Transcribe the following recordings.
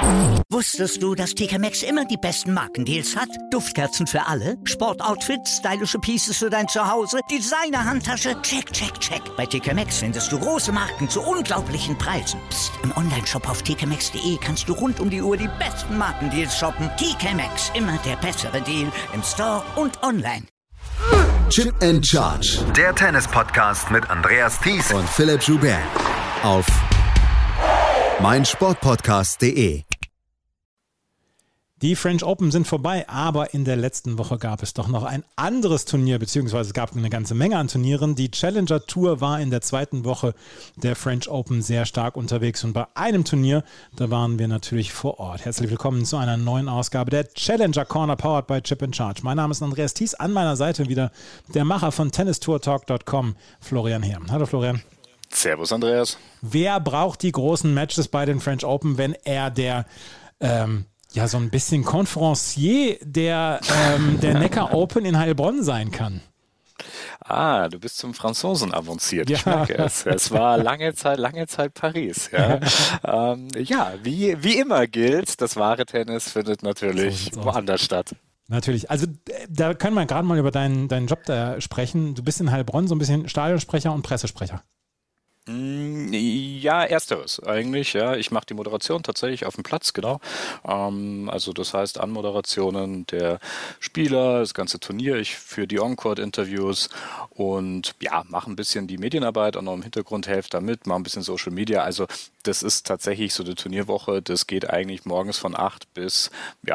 Wusstest du, dass TK Maxx immer die besten Markendeals hat? Duftkerzen für alle, Sportoutfits, stylische Pieces für dein Zuhause, Designer-Handtasche, check, check, check. Bei TK Maxx findest du große Marken zu unglaublichen Preisen. Psst. Im Onlineshop auf tkmaxx.de kannst du rund um die Uhr die besten Markendeals shoppen. TK Maxx, immer der bessere Deal im Store und online. Chip and Charge. Der Tennis-Podcast mit Andreas Thies und Philipp Joubert. Auf meinsportpodcast.de. Die French Open sind vorbei, aber in der letzten Woche gab es doch noch ein anderes Turnier, beziehungsweise es gab eine ganze Menge an Turnieren. Die Challenger Tour war in der zweiten Woche der French Open sehr stark unterwegs und bei einem Turnier, da waren wir natürlich vor Ort. Herzlich willkommen zu einer neuen Ausgabe der Challenger Corner, powered by Chip and Charge. Mein Name ist Andreas Thies, an meiner Seite wieder der Macher von TennistourTalk.com, Florian Herr. Hallo Florian. Servus Andreas. Wer braucht die großen Matches bei den French Open, wenn er der so ein bisschen Conferencier der Neckar Open in Heilbronn sein kann? Ah, du bist zum Franzosen avanciert. Ja. Ich merke es. Es war lange Zeit Paris. Ja, wie immer gilt, das wahre Tennis findet natürlich woanders statt. Natürlich. Also da können wir gerade mal über deinen Job da sprechen. Du bist in Heilbronn so ein bisschen Stadionsprecher und Pressesprecher. Ja, ersteres eigentlich, ja. Ich mache die Moderation tatsächlich auf dem Platz, genau. Also das heißt Anmoderationen der Spieler, das ganze Turnier. Ich führe die On-Court-Interviews und ja, mache ein bisschen die Medienarbeit, auch noch im Hintergrund, helfe da mit, mache ein bisschen Social Media. Also das ist tatsächlich so eine Turnierwoche, das geht eigentlich morgens von 8 bis,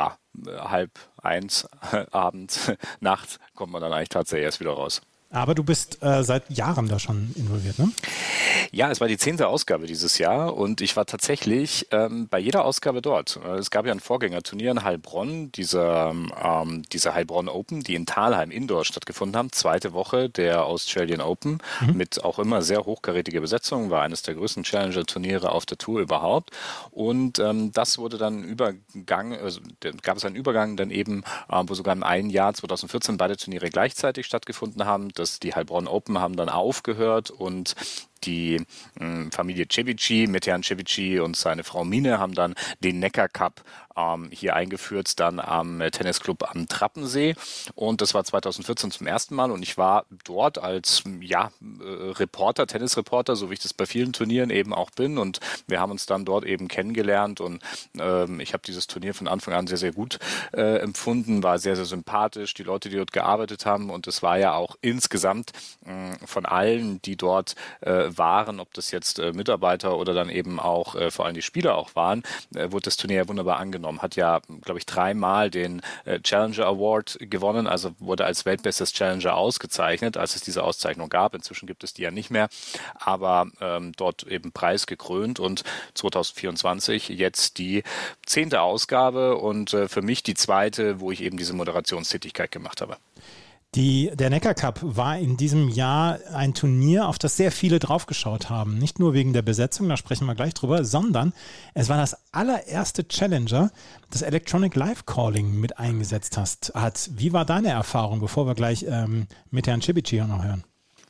12:30 Abend, Nacht, kommt man dann eigentlich tatsächlich erst wieder raus. Aber du bist seit Jahren da schon involviert, ne? Ja, es war die 10. Ausgabe dieses Jahr und ich war tatsächlich bei jeder Ausgabe dort. Es gab ja ein Vorgängerturnier in Heilbronn, diese Heilbronn Open, die in Thalheim Indoor stattgefunden haben. Zweite Woche der Australian Open mit auch immer sehr hochkarätiger Besetzung, war eines der größten Challenger-Turniere auf der Tour überhaupt. Und das wurde dann gab es einen Übergang dann eben, wo sogar im einen Jahr 2014 beide Turniere gleichzeitig stattgefunden haben. Die Heilbronn Open haben dann aufgehört und die Familie Cevici, Metehan Cevici und seine Frau Mine haben dann den Neckar Cup hier eingeführt, dann am Tennisclub am Trappensee. Und das war 2014 zum ersten Mal und ich war dort als Reporter, Tennisreporter, so wie ich das bei vielen Turnieren eben auch bin. Und wir haben uns dann dort eben kennengelernt und ich habe dieses Turnier von Anfang an sehr, sehr gut empfunden, war sehr, sehr sympathisch, die Leute, die dort gearbeitet haben. Und es war ja auch insgesamt von allen, die dort waren, ob das jetzt Mitarbeiter oder dann eben auch vor allem die Spieler auch waren, wurde das Turnier ja wunderbar angenommen. Hat ja, glaube ich, 3-mal den Challenger Award gewonnen, also wurde als weltbestes Challenger ausgezeichnet, als es diese Auszeichnung gab. Inzwischen gibt es die ja nicht mehr, aber dort eben preisgekrönt und 2024 jetzt die 10. Ausgabe und für mich die zweite, wo ich eben diese Moderationstätigkeit gemacht habe. Der Neckar Cup war in diesem Jahr ein Turnier, auf das sehr viele draufgeschaut haben. Nicht nur wegen der Besetzung, da sprechen wir gleich drüber, sondern es war das allererste Challenger, das Electronic Live Calling mit eingesetzt hat. Wie war deine Erfahrung, bevor wir gleich mit Herrn Cevici noch hören?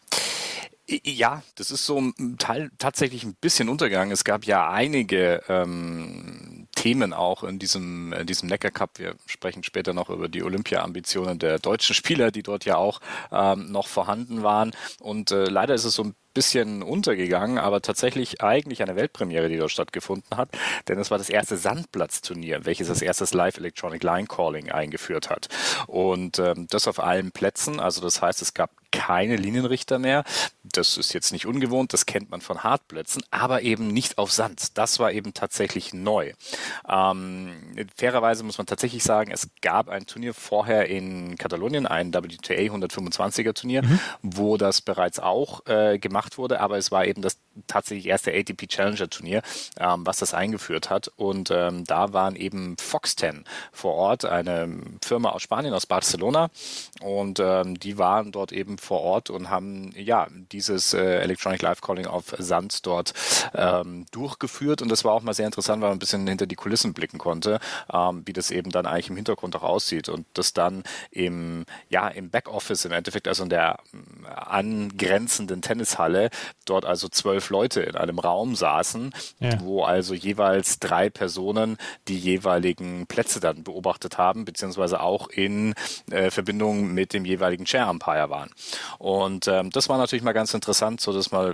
Ja, das ist so ein Teil tatsächlich ein bisschen untergegangen. Es gab ja einige Themen auch in diesem Neckar Cup. Wir sprechen später noch über die Olympia-Ambitionen der deutschen Spieler, die dort ja auch noch vorhanden waren. Und leider ist es so ein bisschen untergegangen, aber tatsächlich eigentlich eine Weltpremiere, die dort stattgefunden hat, denn es war das erste Sandplatzturnier, welches das erste Live Electronic Line Calling eingeführt hat. Und das auf allen Plätzen, also das heißt, es gab keine Linienrichter mehr. Das ist jetzt nicht ungewohnt, das kennt man von Hartplätzen, aber eben nicht auf Sand. Das war eben tatsächlich neu. Fairerweise muss man tatsächlich sagen, es gab ein Turnier vorher in Katalonien, ein WTA 125er Turnier, wo das bereits auch gemacht wurde, aber es war eben das tatsächlich erste ATP Challenger Turnier, was das eingeführt hat. Und da waren eben Fox10 vor Ort, eine Firma aus Spanien, aus Barcelona. Und die waren dort eben vor Ort und haben dieses Electronic Live Calling auf Sand dort durchgeführt. Und das war auch mal sehr interessant, weil man ein bisschen hinter die Kulissen blicken konnte, wie das eben dann eigentlich im Hintergrund auch aussieht. Und das dann im Backoffice im Endeffekt, also in der angrenzenden Tennishalle, dort also 12 Leute in einem Raum saßen, wo also jeweils 3 Personen die jeweiligen Plätze dann beobachtet haben, beziehungsweise auch in Verbindung mit dem jeweiligen Chair Umpire waren. Und das war natürlich mal ganz interessant, so dass mal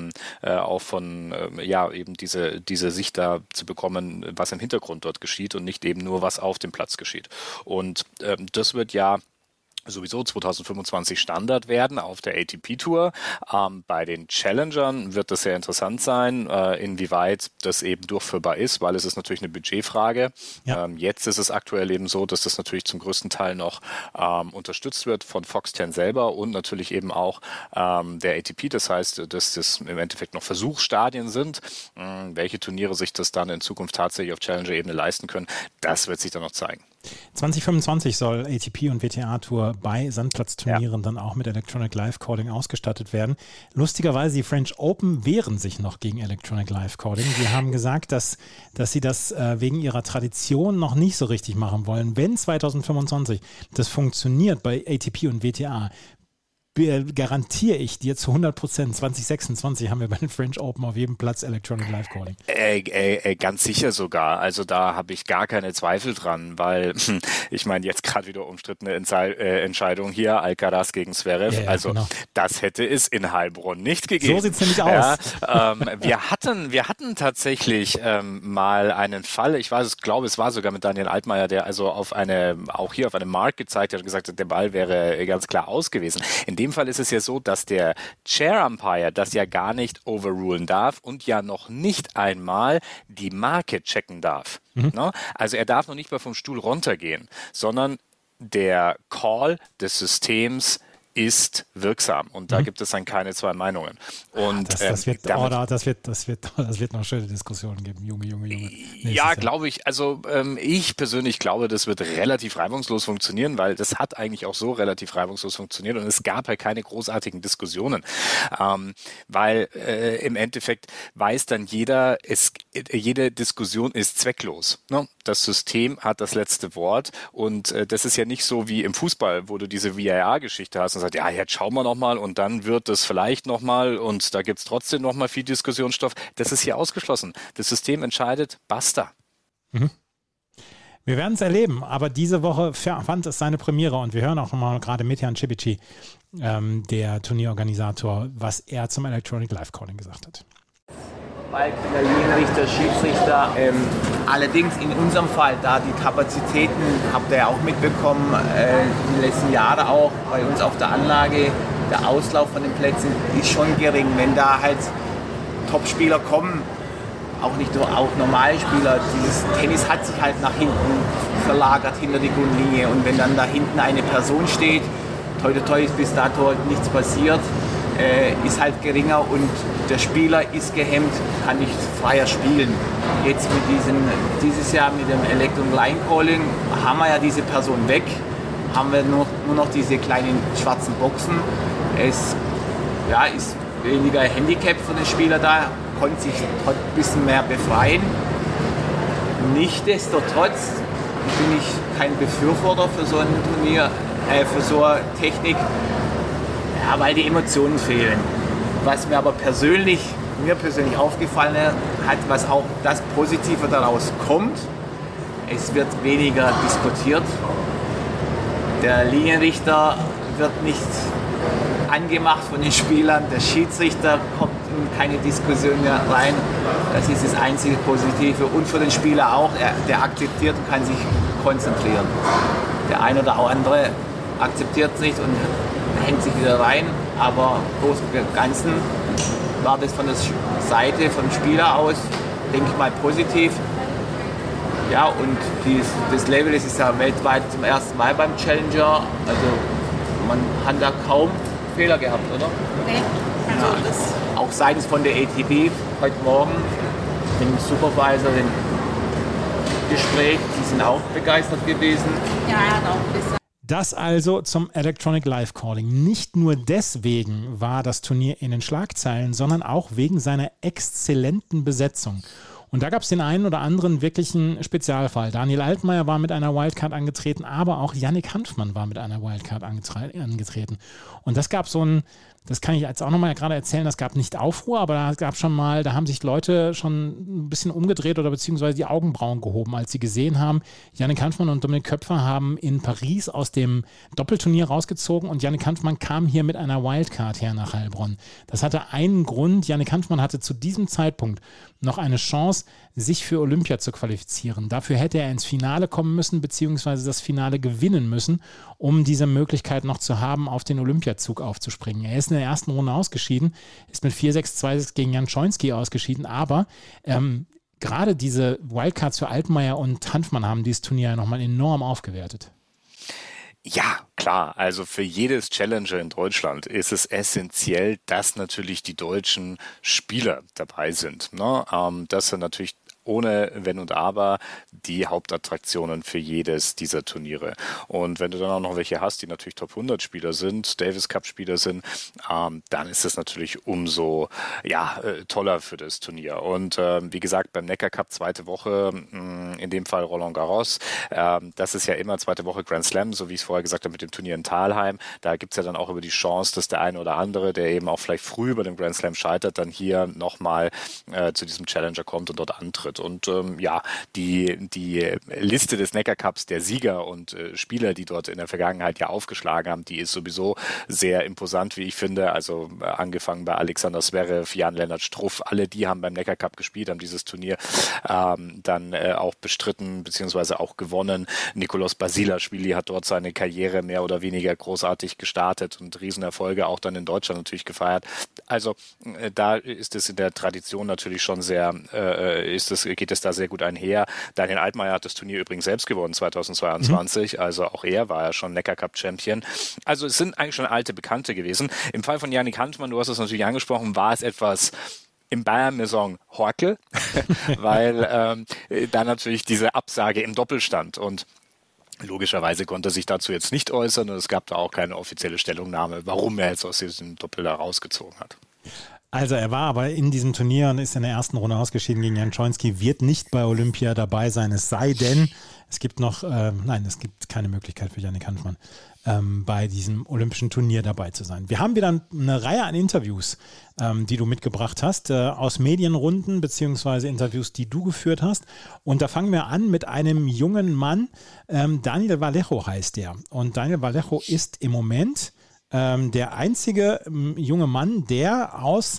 eben diese Sicht da zu bekommen, was im Hintergrund dort geschieht und nicht eben nur, was auf dem Platz geschieht. Und das wird sowieso 2025 Standard werden auf der ATP-Tour. Bei den Challengern wird das sehr interessant sein, inwieweit das eben durchführbar ist, weil es ist natürlich eine Budgetfrage. Ja. Jetzt ist es aktuell eben so, dass das natürlich zum größten Teil noch unterstützt wird von Fox 10 selber und natürlich eben auch der ATP. Das heißt, dass das im Endeffekt noch Versuchsstadien sind. Welche Turniere sich das dann in Zukunft tatsächlich auf Challenger-Ebene leisten können, das wird sich dann noch zeigen. 2025 soll ATP und WTA-Tour bei Sandplatzturnieren dann auch mit Electronic Live Calling ausgestattet werden. Lustigerweise, die French Open wehren sich noch gegen Electronic Live Calling. Die haben gesagt, dass sie das wegen ihrer Tradition noch nicht so richtig machen wollen. Wenn 2025 das funktioniert bei ATP und WTA, garantiere ich dir zu 100%, 2026 haben wir bei den French Open auf jedem Platz Electronic Live Calling. Ganz sicher sogar. Also da habe ich gar keine Zweifel dran, weil ich meine, jetzt gerade wieder umstrittene Entscheidung hier, Alcaraz gegen Zverev. Genau. Das hätte es in Heilbronn nicht gegeben. So sieht es nämlich aus. Wir hatten tatsächlich mal einen Fall, glaube, es war sogar mit Daniel Altmaier, der also auch hier auf einem Mark gezeigt hat und gesagt hat, der Ball wäre ganz klar aus gewesen. In dem Fall ist es ja so, dass der Chair Umpire das ja gar nicht overrulen darf und ja noch nicht einmal die Marke checken darf. Ne? Also er darf noch nicht mal vom Stuhl runtergehen, sondern der Call des Systems ist wirksam und da gibt es dann keine zwei Meinungen. Und das wird noch schöne Diskussionen geben, Junge. Glaube ich. Also ich persönlich glaube, das wird relativ reibungslos funktionieren, weil das hat eigentlich auch so relativ reibungslos funktioniert und es gab halt keine großartigen Diskussionen, weil im Endeffekt weiß dann jede Diskussion ist zwecklos. Ne? Das System hat das letzte Wort und das ist ja nicht so wie im Fußball, wo du diese VAR-Geschichte hast und sagt, ja, jetzt schauen wir nochmal und dann wird es vielleicht nochmal und da gibt es trotzdem nochmal viel Diskussionsstoff. Das ist hier ausgeschlossen. Das System entscheidet, basta. Wir werden es erleben, aber diese Woche fand es seine Premiere und wir hören auch nochmal gerade Mitjan Cibicic, der Turnierorganisator, was er zum Electronic Live Calling gesagt hat. Der Linienrichter, Schiedsrichter. Allerdings in unserem Fall, da die Kapazitäten, habt ihr ja auch mitbekommen, die letzten Jahre auch bei uns auf der Anlage, der Auslauf von den Plätzen ist schon gering. Wenn da halt Topspieler kommen, auch normale Spieler, dieses Tennis hat sich halt nach hinten verlagert hinter die Grundlinie und wenn dann da hinten eine Person steht, toi ist bis dato nichts passiert, ist halt geringer und der Spieler ist gehemmt, kann nicht freier spielen. Jetzt dieses Jahr mit dem Electronic Line Calling haben wir ja diese Person weg, haben wir nur noch diese kleinen schwarzen Boxen. Es ist weniger Handicap für den Spieler da, konnte sich ein bisschen mehr befreien. Nichtsdestotrotz bin ich kein Befürworter für so ein Turnier, für so eine Technik. Ja, weil die Emotionen fehlen. Was mir aber persönlich aufgefallen hat, was auch das Positive daraus kommt, es wird weniger diskutiert. Der Linienrichter wird nicht angemacht von den Spielern, der Schiedsrichter kommt in keine Diskussion mehr rein. Das ist das einzige Positive und für den Spieler auch, der akzeptiert und kann sich konzentrieren. Der eine oder andere akzeptiert es nicht und hängt sich wieder rein, aber im Großen und Ganzen war das von der Seite vom Spieler aus, denke ich mal, positiv. Ja, und das Level, das ist ja weltweit zum ersten Mal beim Challenger, also man hat da kaum Fehler gehabt, oder? Nee, auch seitens von der ATP heute Morgen mit dem Supervisor, dem Gespräch, die sind auch begeistert gewesen. Ja, er hat auch gesagt. Das also zum Electronic Live Calling. Nicht nur deswegen war das Turnier in den Schlagzeilen, sondern auch wegen seiner exzellenten Besetzung. Und da gab es den einen oder anderen wirklichen Spezialfall. Daniel Altmaier war mit einer Wildcard angetreten, aber auch Yannick Hanfmann war mit einer Wildcard angetreten. Und das gab so ein, das kann ich jetzt auch nochmal gerade erzählen, das gab nicht Aufruhr, aber da gab schon mal, da haben sich Leute schon ein bisschen umgedreht oder beziehungsweise die Augenbrauen gehoben, als sie gesehen haben, Yannick Hanfmann und Dominik Köpfer haben in Paris aus dem Doppelturnier rausgezogen und Yannick Hanfmann kam hier mit einer Wildcard her nach Heilbronn. Das hatte einen Grund, Yannick Hanfmann hatte zu diesem Zeitpunkt noch eine Chance, sich für Olympia zu qualifizieren. Dafür hätte er ins Finale kommen müssen, beziehungsweise das Finale gewinnen müssen, um diese Möglichkeit noch zu haben, auf den Olympiazug aufzuspringen. Er ist in der ersten Runde ausgeschieden, ist mit 4-6, 2-6 gegen Jan Schoinski ausgeschieden, aber gerade diese Wildcards für Altmaier und Hanfmann haben dieses Turnier ja nochmal enorm aufgewertet. Ja, klar. Also für jedes Challenger in Deutschland ist es essentiell, dass natürlich die deutschen Spieler dabei sind. Ne? Das sind natürlich ohne Wenn und Aber die Hauptattraktionen für jedes dieser Turniere. Und wenn du dann auch noch welche hast, die natürlich Top 100 Spieler sind, Davis Cup Spieler sind, dann ist es natürlich umso toller für das Turnier. Und wie gesagt, beim Neckar Cup zweite Woche, in dem Fall Roland Garros, das ist ja immer zweite Woche Grand Slam, so wie ich es vorher gesagt habe mit dem Turnier in Thalheim. Da gibt es ja dann auch über die Chance, dass der eine oder andere, der eben auch vielleicht früh bei dem Grand Slam scheitert, dann hier nochmal zu diesem Challenger kommt und dort antritt. Und die Liste des Neckar Cups der Sieger und Spieler, die dort in der Vergangenheit ja aufgeschlagen haben, die ist sowieso sehr imposant, wie ich finde. Also angefangen bei Alexander Zverev, Jan-Lennart Struff, alle die haben beim Neckar Cup gespielt, haben dieses Turnier dann auch bestritten bzw. auch gewonnen. Nikoloz Basilashvili hat dort seine Karriere mehr oder weniger großartig gestartet und Riesenerfolge auch dann in Deutschland natürlich gefeiert. Also da ist es in der Tradition natürlich schon sehr, geht es da sehr gut einher. Daniel Altmaier hat das Turnier übrigens selbst gewonnen 2022, also auch er war ja schon Neckar Cup Champion. Also es sind eigentlich schon alte Bekannte gewesen. Im Fall von Yannick Hanfmann, du hast es natürlich angesprochen, war es etwas im Bayern-Maison Horkel, weil da natürlich diese Absage im Doppel stand und logischerweise konnte er sich dazu jetzt nicht äußern und es gab da auch keine offizielle Stellungnahme, warum er jetzt aus diesem Doppel da rausgezogen hat. Also er war aber in diesem Turnier und ist in der ersten Runde ausgeschieden gegen Jan Schoinski, wird nicht bei Olympia dabei sein, es sei denn, es gibt noch, es gibt keine Möglichkeit für Yannick Hanfmann, bei diesem olympischen Turnier dabei zu sein. Wir haben wieder eine Reihe an Interviews, die du mitgebracht hast, aus Medienrunden beziehungsweise Interviews, die du geführt hast. Und da fangen wir an mit einem jungen Mann, Daniel Vallejo heißt der. Und Daniel Vallejo ist im Moment der einzige junge Mann, der aus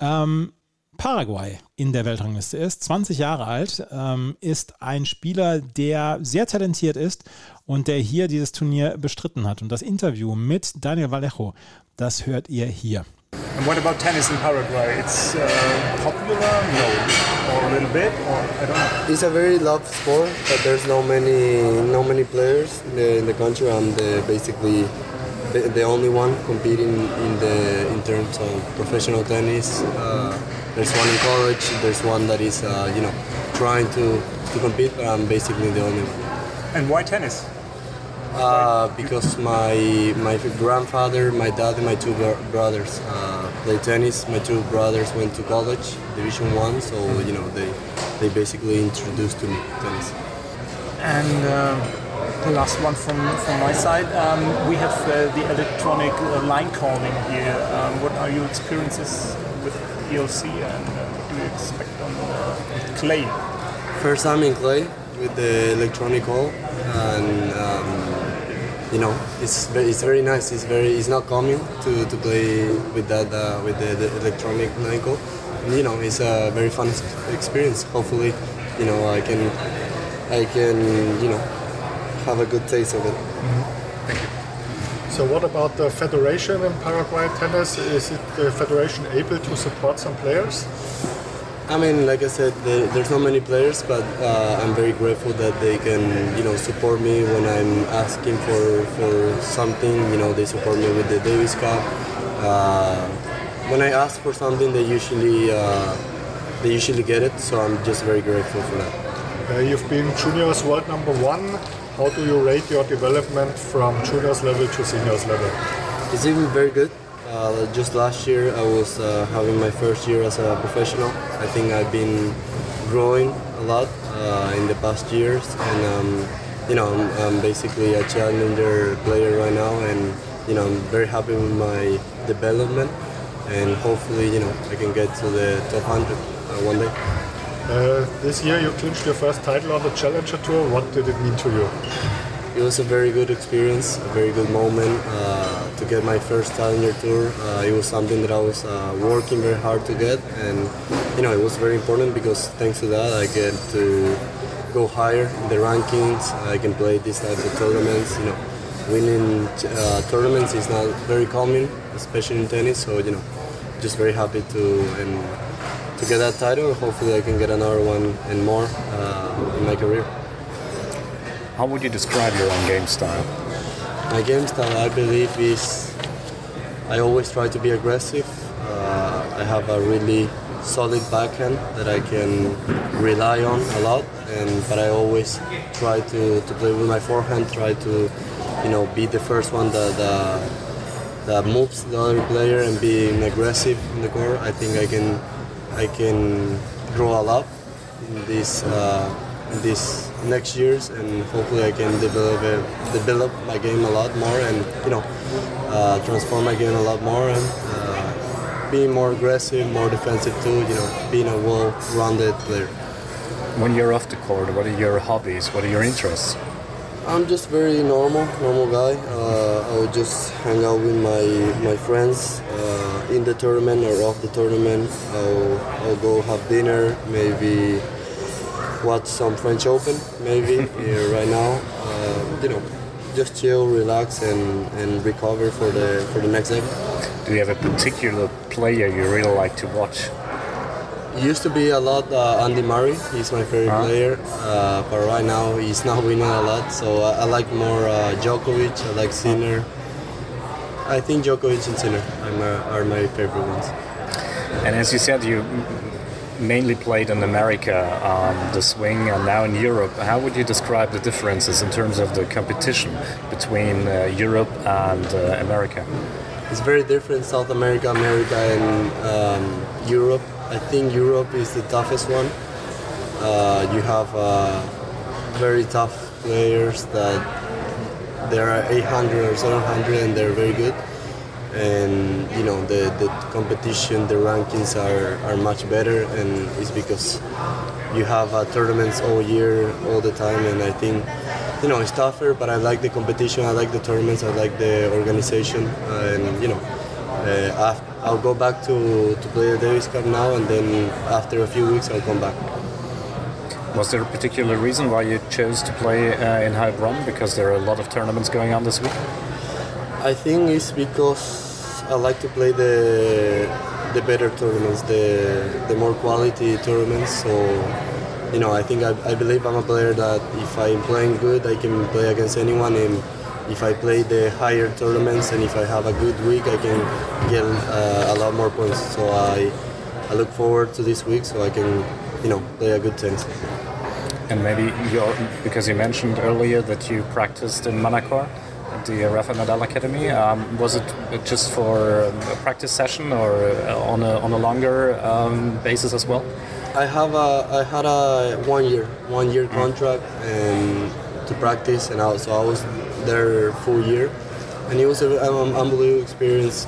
Paraguay in der Weltrangliste ist, 20 Jahre alt, ist ein Spieler, der sehr talentiert ist und der hier dieses Turnier bestritten hat. Und das Interview mit Daniel Vallejo, das hört ihr hier. And what about tennis in Paraguay? It's popular, no, or a little bit, or I don't know. It's a very loved sport, but there's no many players in the country. I'm basically the only one competing in terms of professional tennis. There's one in college. There's one that is trying to compete, but I'm basically the only one. And why tennis? Because my grandfather, my dad, and my two brothers play tennis. My two brothers went to college, Division I, so they basically introduced to me tennis. And the last one from my side, we have the electronic line calling here. What are your experiences with ELC and what do you expect on clay? First time in clay with the electronic call, and it's very nice. It's not common to play with that with the electronic line call. And, it's a very fun experience. Hopefully, I can have a good taste of it. Mm-hmm. Thank you. So what about the federation in Paraguay tennis? Is it the federation able to support some players? I mean, like I said, there's not many players, but I'm very grateful that they can, support me when I'm asking for something. They support me with the Davis Cup. When I ask for something, they usually get it. So I'm just very grateful for that. You've been juniors world number 1. how do you rate your development from juniors level to seniors level? It's even very good. Just last year I was having my first year as a professional. I think I've been growing a lot in the past years, and I'm basically a challenger player right now, and I'm very happy with my development, and hopefully I can get to the top 100 one day. This year you clinched your first title on the Challenger Tour. What did it mean to you? It was a very good experience, a very good moment to get my first Challenger Tour. It was something that I was working very hard to get, and it was very important because thanks to that I get to go higher in the rankings. I can play these types of tournaments. Winning tournaments is not very common, especially in tennis. So just very happy to get that title. Hopefully I can get another one and more in my career. How would you describe your own game style? My game style, I believe, is I always try to be aggressive. I have a really solid backhand that I can rely on a lot, but I always try to play with my forehand, try to be the first one that moves the other player and being aggressive in the court. I think I can grow a lot in this next years, and hopefully I can develop my game a lot more, and transform my game a lot more, and being more aggressive, more defensive too. Being a well-rounded player. When you're off the court, what are your hobbies? What are your interests? I'm just very normal guy. I would just hang out with my friends in the tournament or off the tournament. I'll go have dinner, maybe watch some French Open, maybe right now. Just chill, relax, and recover for the next day. Do you have a particular player you really like to watch? It used to be a lot Andy Murray. He's my favorite player, but right now he's not winning a lot. So I like more Djokovic. I like Sinner. I think Djokovic and Sinner are my favorite ones. And as you said, you mainly played in America, the swing, and now in Europe. How would you describe the differences in terms of the competition between Europe and America? It's very different, South America, and Europe. I think Europe is the toughest one. You have very tough players that there are 800 or 700 and they're very good. And the competition, the rankings are much better, and it's because you have tournaments all year, all the time, and I think it's tougher, but I like the competition, I like the tournaments, I like the organization, and I'll go back to play the Davis Cup now, and then after a few weeks I'll come back. Was there a particular reason why you chose to play in Heilbronn? Because there are a lot of tournaments going on this week? I think it's because I like to play the better tournaments, the more quality tournaments. So, I think I believe I'm a player that if I'm playing good, I can play against anyone. And if I play the higher tournaments and if I have a good week, I can get a lot more points. So I look forward to this week so I can, play a good tennis. And maybe because you mentioned earlier that you practiced in Manacor at the Rafa Nadal Academy, was it just for a practice session or on a longer basis as well? I had a one year contract and to practice, and so I was there full year, and it was an unbelievable experience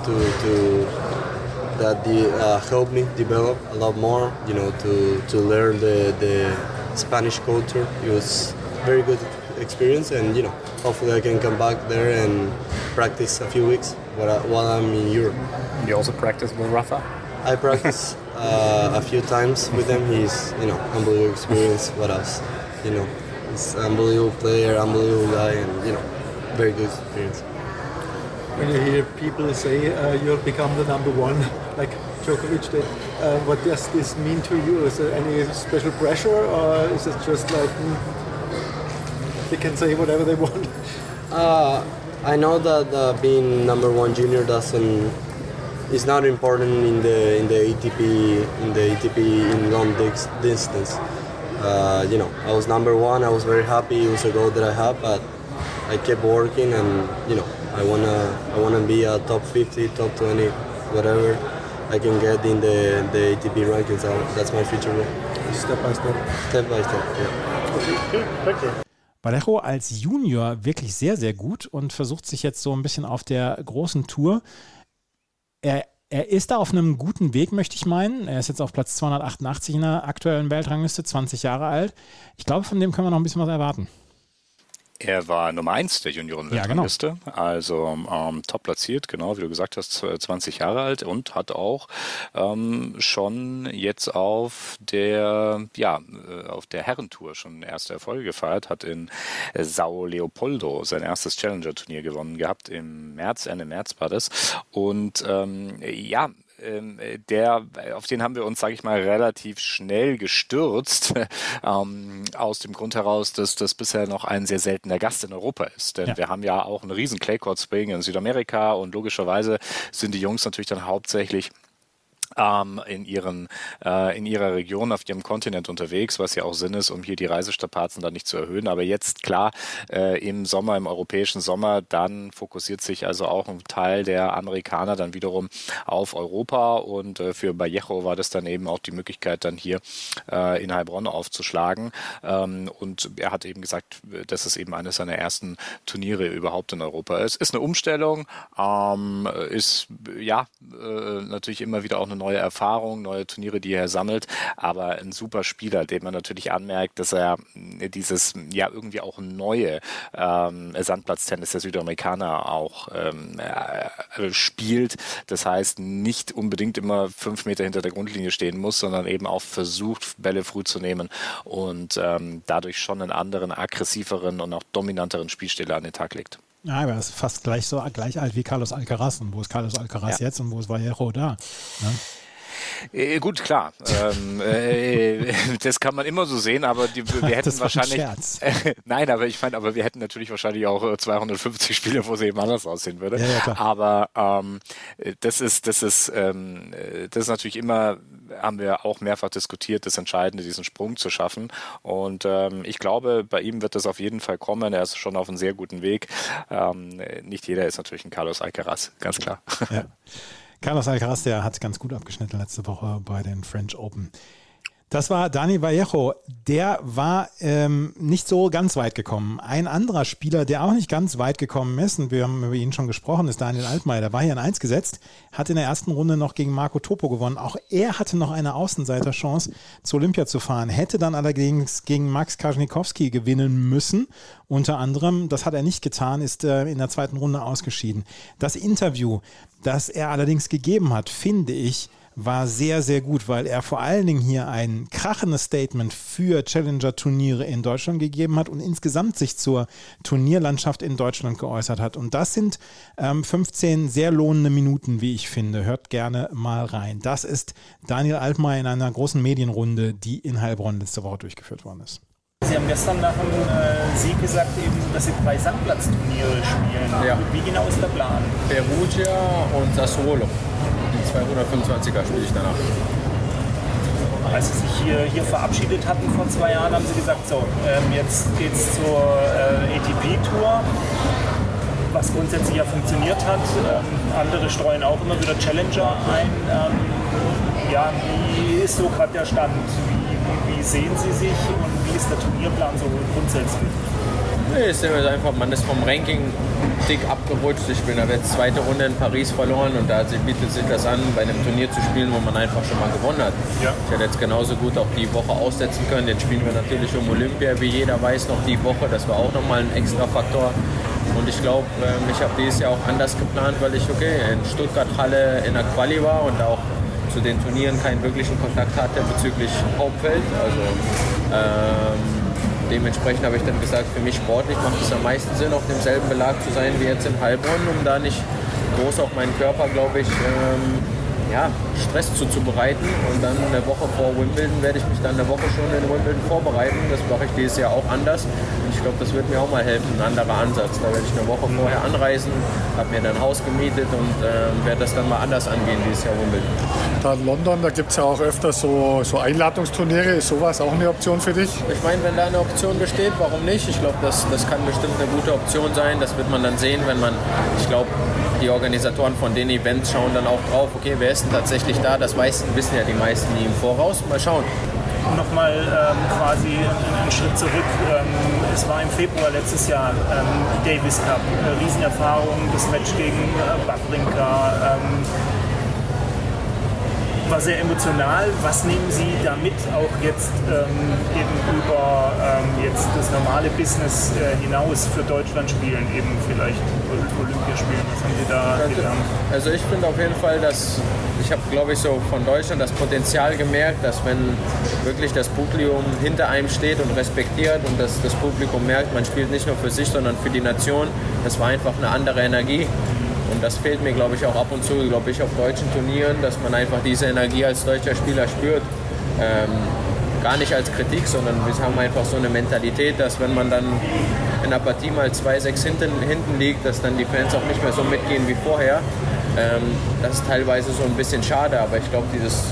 that helped me develop a lot more. To learn the Spanish culture. It was very good experience, and hopefully I can come back there and practice a few weeks while I'm in Europe. You also practice with Rafa? I practice a few times with him. He's unbelievable experience. What else? He's an unbelievable player, unbelievable guy, and very good experience. When you hear people say you'll become the number one, like Djokovic did, what does this mean to you? Is there any special pressure, or is it just like they can say whatever they want? I know that being number one junior is not important in the ATP in long distance. I was number one. I was very happy. It was a goal that I had, but I kept working, and I wanna be a top 50, top 20, whatever I can get in the ATP rankings. That's my future goal. Step by step. Step by step. Yeah. Okay, thank you. Vallejo als Junior wirklich sehr, sehr gut und versucht sich jetzt so ein bisschen auf der großen Tour. Er ist da auf einem guten Weg, möchte ich meinen. Er ist jetzt auf Platz 288 in der aktuellen Weltrangliste, 20 Jahre alt. Ich glaube, von dem können wir noch ein bisschen was erwarten. Er war Nummer 1 der Junioren-Weltrangliste, also top platziert, genau wie du gesagt hast, 20 Jahre alt und hat auch schon jetzt auf der Herrentour schon erste Erfolge gefeiert, hat in São Leopoldo sein erstes Challenger-Turnier gewonnen gehabt im März, Ende März war das und auf den haben wir uns, sage ich mal, relativ schnell gestürzt, aus dem Grund heraus, dass das bisher noch ein sehr seltener Gast in Europa ist. Denn wir haben ja auch einen riesen Claycourt Spring in Südamerika und logischerweise sind die Jungs natürlich dann hauptsächlich in ihrer Region, auf ihrem Kontinent unterwegs, was ja auch Sinn ist, um hier die Reisestrapazen dann nicht zu erhöhen. Aber jetzt, klar, im europäischen Sommer, dann fokussiert sich also auch ein Teil der Amerikaner dann wiederum auf Europa und für Vallejo war das dann eben auch die Möglichkeit, dann hier in Heilbronn aufzuschlagen. Und er hat eben gesagt, dass es eben eines seiner ersten Turniere überhaupt in Europa ist. Ist eine Umstellung, ist natürlich immer wieder auch eine neue Erfahrung, neue Turniere, die er sammelt, aber ein super Spieler, dem man natürlich anmerkt, dass er dieses irgendwie auch neue Sandplatztennis der Südamerikaner auch spielt. Das heißt, nicht unbedingt immer 5 Meter hinter der Grundlinie stehen muss, sondern eben auch versucht, Bälle früh zu nehmen und dadurch schon einen anderen, aggressiveren und auch dominanteren Spielstil an den Tag legt. Ja, aber er ist fast gleich alt wie Carlos Alcaraz. Und wo ist Carlos Alcaraz jetzt und wo ist Vallejo da? Ne? Gut, klar. Das kann man immer so sehen, aber wir hätten das wahrscheinlich. Scherz. Nein, aber wir hätten natürlich wahrscheinlich auch 250 Spiele, wo es eben anders aussehen würde. Ja, klar. Aber das ist natürlich immer, haben wir auch mehrfach diskutiert, das Entscheidende, diesen Sprung zu schaffen. Und ich glaube, bei ihm wird das auf jeden Fall kommen. Er ist schon auf einem sehr guten Weg. Nicht jeder ist natürlich ein Carlos Alcaraz, ganz klar. Ja. Carlos Alcaraz, der hat ganz gut abgeschnitten letzte Woche bei den French Open. Das war Dani Vallejo. Der war nicht so ganz weit gekommen. Ein anderer Spieler, der auch nicht ganz weit gekommen ist, und wir haben über ihn schon gesprochen, ist Daniel Altmaier. Der war hier in 1 gesetzt, hat in der ersten Runde noch gegen Marco Topo gewonnen. Auch er hatte noch eine Außenseiterchance, zu Olympia zu fahren. Hätte dann allerdings gegen Max Karznikowski gewinnen müssen. Unter anderem, das hat er nicht getan, ist in der zweiten Runde ausgeschieden. Das Interview, das er allerdings gegeben hat, finde ich, war sehr, sehr gut, weil er vor allen Dingen hier ein krachendes Statement für Challenger-Turniere in Deutschland gegeben hat und insgesamt sich zur Turnierlandschaft in Deutschland geäußert hat. Und das sind 15 sehr lohnende Minuten, wie ich finde. Hört gerne mal rein. Das ist Daniel Altmaier in einer großen Medienrunde, die in Heilbronn letzte Woche durchgeführt worden ist. Sie haben gestern nach dem Sieg gesagt, eben, dass Sie 3 Sandplatzturniere spielen. Ja. Wie genau ist der Plan? Perugia und Sassuolo. Die 225er spiele ich danach. Als Sie sich hier verabschiedet hatten vor 2 Jahren, haben Sie gesagt, so, jetzt geht's zur ATP-Tour, was grundsätzlich ja funktioniert hat. Andere streuen auch immer wieder Challenger ein. Wie ist so gerade der Stand? Wie sehen Sie sich und wie ist der Turnierplan so grundsätzlich? Nee, ist einfach, man ist vom Ranking dick abgerutscht. Ich bin aber jetzt 2. Runde in Paris verloren und da bietet sich das an, bei einem Turnier zu spielen, wo man einfach schon mal gewonnen hat. Ja. Ich hätte jetzt genauso gut auch die Woche aussetzen können. Jetzt spielen wir natürlich um Olympia, wie jeder weiß, noch die Woche. Das war auch nochmal ein extra Faktor. Und ich glaube, ich habe dieses Jahr auch anders geplant, weil ich in Stuttgart-Halle in der Quali war und auch zu den Turnieren keinen wirklichen Kontakt hatte bezüglich Hauptfeld. Also dementsprechend habe ich dann gesagt, für mich sportlich macht es am meisten Sinn, auf demselben Belag zu sein wie jetzt in Heilbronn, um da nicht groß auf meinen Körper, glaube ich, Stress zuzubereiten und dann eine Woche vor Wimbledon werde ich mich dann eine Woche schon in Wimbledon vorbereiten. Das mache ich dieses Jahr auch anders. Und ich glaube, das wird mir auch mal helfen, ein anderer Ansatz. Da werde ich eine Woche vorher anreisen, habe mir dann ein Haus gemietet und werde das dann mal anders angehen dieses Jahr Wimbledon. Da in London, da gibt es ja auch öfter so Einladungsturniere. Ist sowas auch eine Option für dich? Ich meine, wenn da eine Option besteht, warum nicht? Ich glaube, das kann bestimmt eine gute Option sein. Das wird man dann sehen, wenn man, ich glaube, die Organisatoren von den Events schauen dann auch drauf, okay, wer ist denn tatsächlich da? Das wissen ja die meisten nie im Voraus. Mal schauen. Nochmal quasi einen Schritt zurück. Es war im Februar letztes Jahr Davis Cup. Riesenerfahrung, das Match gegen Wawrinka. War sehr emotional. Was nehmen Sie damit auch jetzt eben über jetzt das normale Business hinaus für Deutschland spielen, eben vielleicht Olympiaspielen? Was haben Sie da gelernt? Also ich finde auf jeden Fall, dass ich habe, glaube ich, so von Deutschland das Potenzial gemerkt, dass wenn wirklich das Publikum hinter einem steht und respektiert und das Publikum merkt, man spielt nicht nur für sich, sondern für die Nation, das war einfach eine andere Energie. Und das fehlt mir, glaube ich, auch ab und zu, glaube ich, auf deutschen Turnieren, dass man einfach diese Energie als deutscher Spieler spürt. Gar nicht als Kritik, sondern wir haben einfach so eine Mentalität, dass wenn man dann in einer Partie mal 2-6 hinten liegt, dass dann die Fans auch nicht mehr so mitgehen wie vorher. Das ist teilweise so ein bisschen schade, aber ich glaube, dieses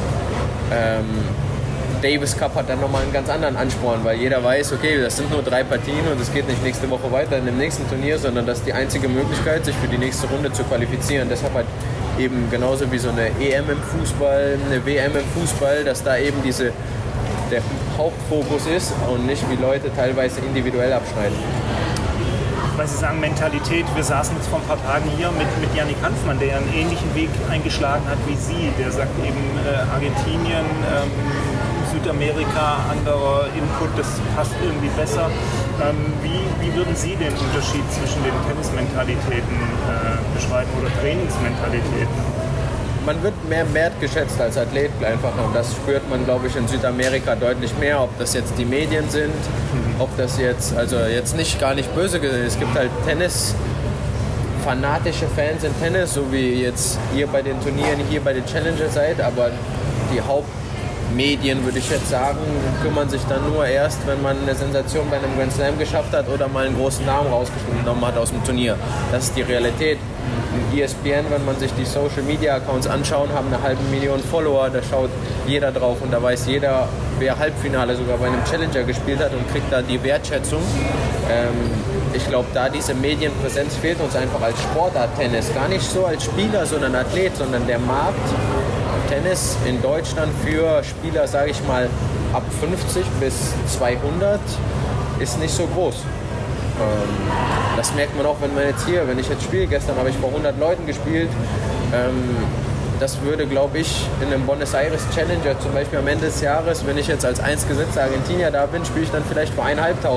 Davis Cup hat dann nochmal einen ganz anderen Ansporn, weil jeder weiß, okay, das sind nur 3 Partien und es geht nicht nächste Woche weiter in dem nächsten Turnier, sondern das ist die einzige Möglichkeit, sich für die nächste Runde zu qualifizieren. Deshalb halt eben genauso wie so eine EM im Fußball, eine WM im Fußball, dass da eben der Hauptfokus ist und nicht wie Leute teilweise individuell abschneiden. Weil Sie sagen Mentalität, wir saßen jetzt vor ein paar Tagen hier mit Yannick Hanfmann, der einen ähnlichen Weg eingeschlagen hat wie Sie. Der sagt eben Argentinien, Südamerika, anderer Input, das passt irgendwie besser. Wie würden Sie den Unterschied zwischen den Tennismentalitäten beschreiben oder Trainingsmentalitäten? Man wird mehr wertgeschätzt als Athlet einfach und das spürt man, glaube ich, in Südamerika deutlich mehr, ob das jetzt die Medien sind, ob das jetzt, also jetzt gar nicht böse gesehen, es gibt halt fanatische Fans in Tennis, so wie jetzt ihr bei den Turnieren, hier bei den Challenger seid, aber die Hauptmedien, würde ich jetzt sagen, kümmern sich dann nur erst, wenn man eine Sensation bei einem Grand Slam geschafft hat oder mal einen großen Namen rausgenommen hat aus dem Turnier. Das ist die Realität. ESPN, wenn man sich die Social Media Accounts anschaut, haben 500.000 Follower, da schaut jeder drauf und da weiß jeder, wer Halbfinale sogar bei einem Challenger gespielt hat und kriegt da die Wertschätzung. Ich glaube, da diese Medienpräsenz fehlt uns einfach als Sportart Tennis. Gar nicht so als Spieler, sondern Athlet, sondern der Markt Tennis in Deutschland für Spieler, sage ich mal, ab 50 bis 200 ist nicht so groß. Das merkt man auch, wenn ich jetzt spiele. Gestern habe ich vor 100 Leuten gespielt. Das würde, glaube ich, in einem Buenos Aires Challenger zum Beispiel am Ende des Jahres, wenn ich jetzt als 1 gesetzter Argentinier da bin, spiele ich dann vielleicht vor 1.500.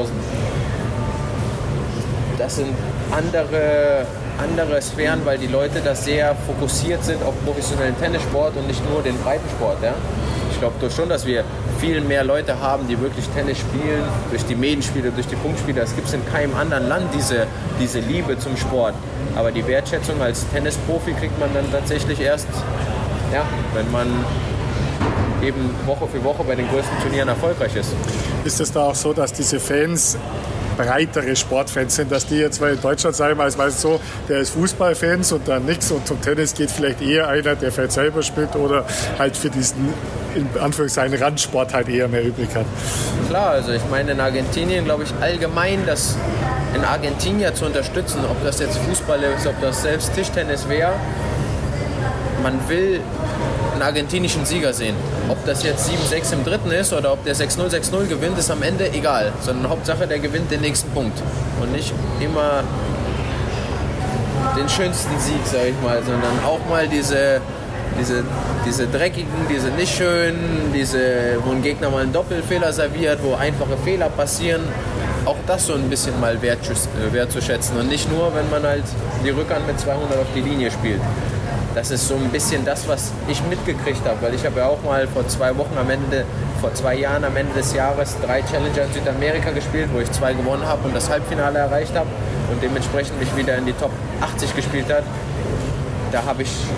Das sind andere Sphären, weil die Leute da sehr fokussiert sind auf professionellen Tennissport und nicht nur den Breitensport. Ja? Ich glaube schon, dass wir viel mehr Leute haben, die wirklich Tennis spielen, durch die Medenspiele, durch die Punktspiele. Das gibt es in keinem anderen Land, diese Liebe zum Sport. Aber die Wertschätzung als Tennisprofi kriegt man dann tatsächlich erst, wenn man eben Woche für Woche bei den größten Turnieren erfolgreich ist. Ist es da auch so, dass diese Fans breitere Sportfans sind, dass die jetzt, weil in Deutschland sagen wir, es war so, der ist Fußballfans und dann nichts und zum Tennis geht vielleicht eher einer, der vielleicht selber spielt oder halt für diesen, in Anführungszeichen, Randsport halt eher mehr übrig hat. Klar, also ich meine in Argentinien glaube ich allgemein, dass in Argentinien zu unterstützen, ob das jetzt Fußball ist, ob das selbst Tischtennis wäre, man will einen argentinischen Sieger sehen. Ob das jetzt 7-6 im dritten ist oder ob der 6-0, 6-0 gewinnt, ist am Ende egal. Sondern Hauptsache, der gewinnt den nächsten Punkt. Und nicht immer den schönsten Sieg, sag ich mal, sondern auch mal diese dreckigen, diese nicht schönen, wo ein Gegner mal einen Doppelfehler serviert, wo einfache Fehler passieren. Auch das so ein bisschen mal wertzuschätzen. Und nicht nur, wenn man halt die Rückhand mit 200 auf die Linie spielt. Das ist so ein bisschen das, was ich mitgekriegt habe, weil ich habe ja auch mal vor 2 Jahren am Ende des Jahres 3 Challenger in Südamerika gespielt, wo ich 2 gewonnen habe und das Halbfinale erreicht habe und dementsprechend mich wieder in die Top 80 gespielt hat. Da habe ich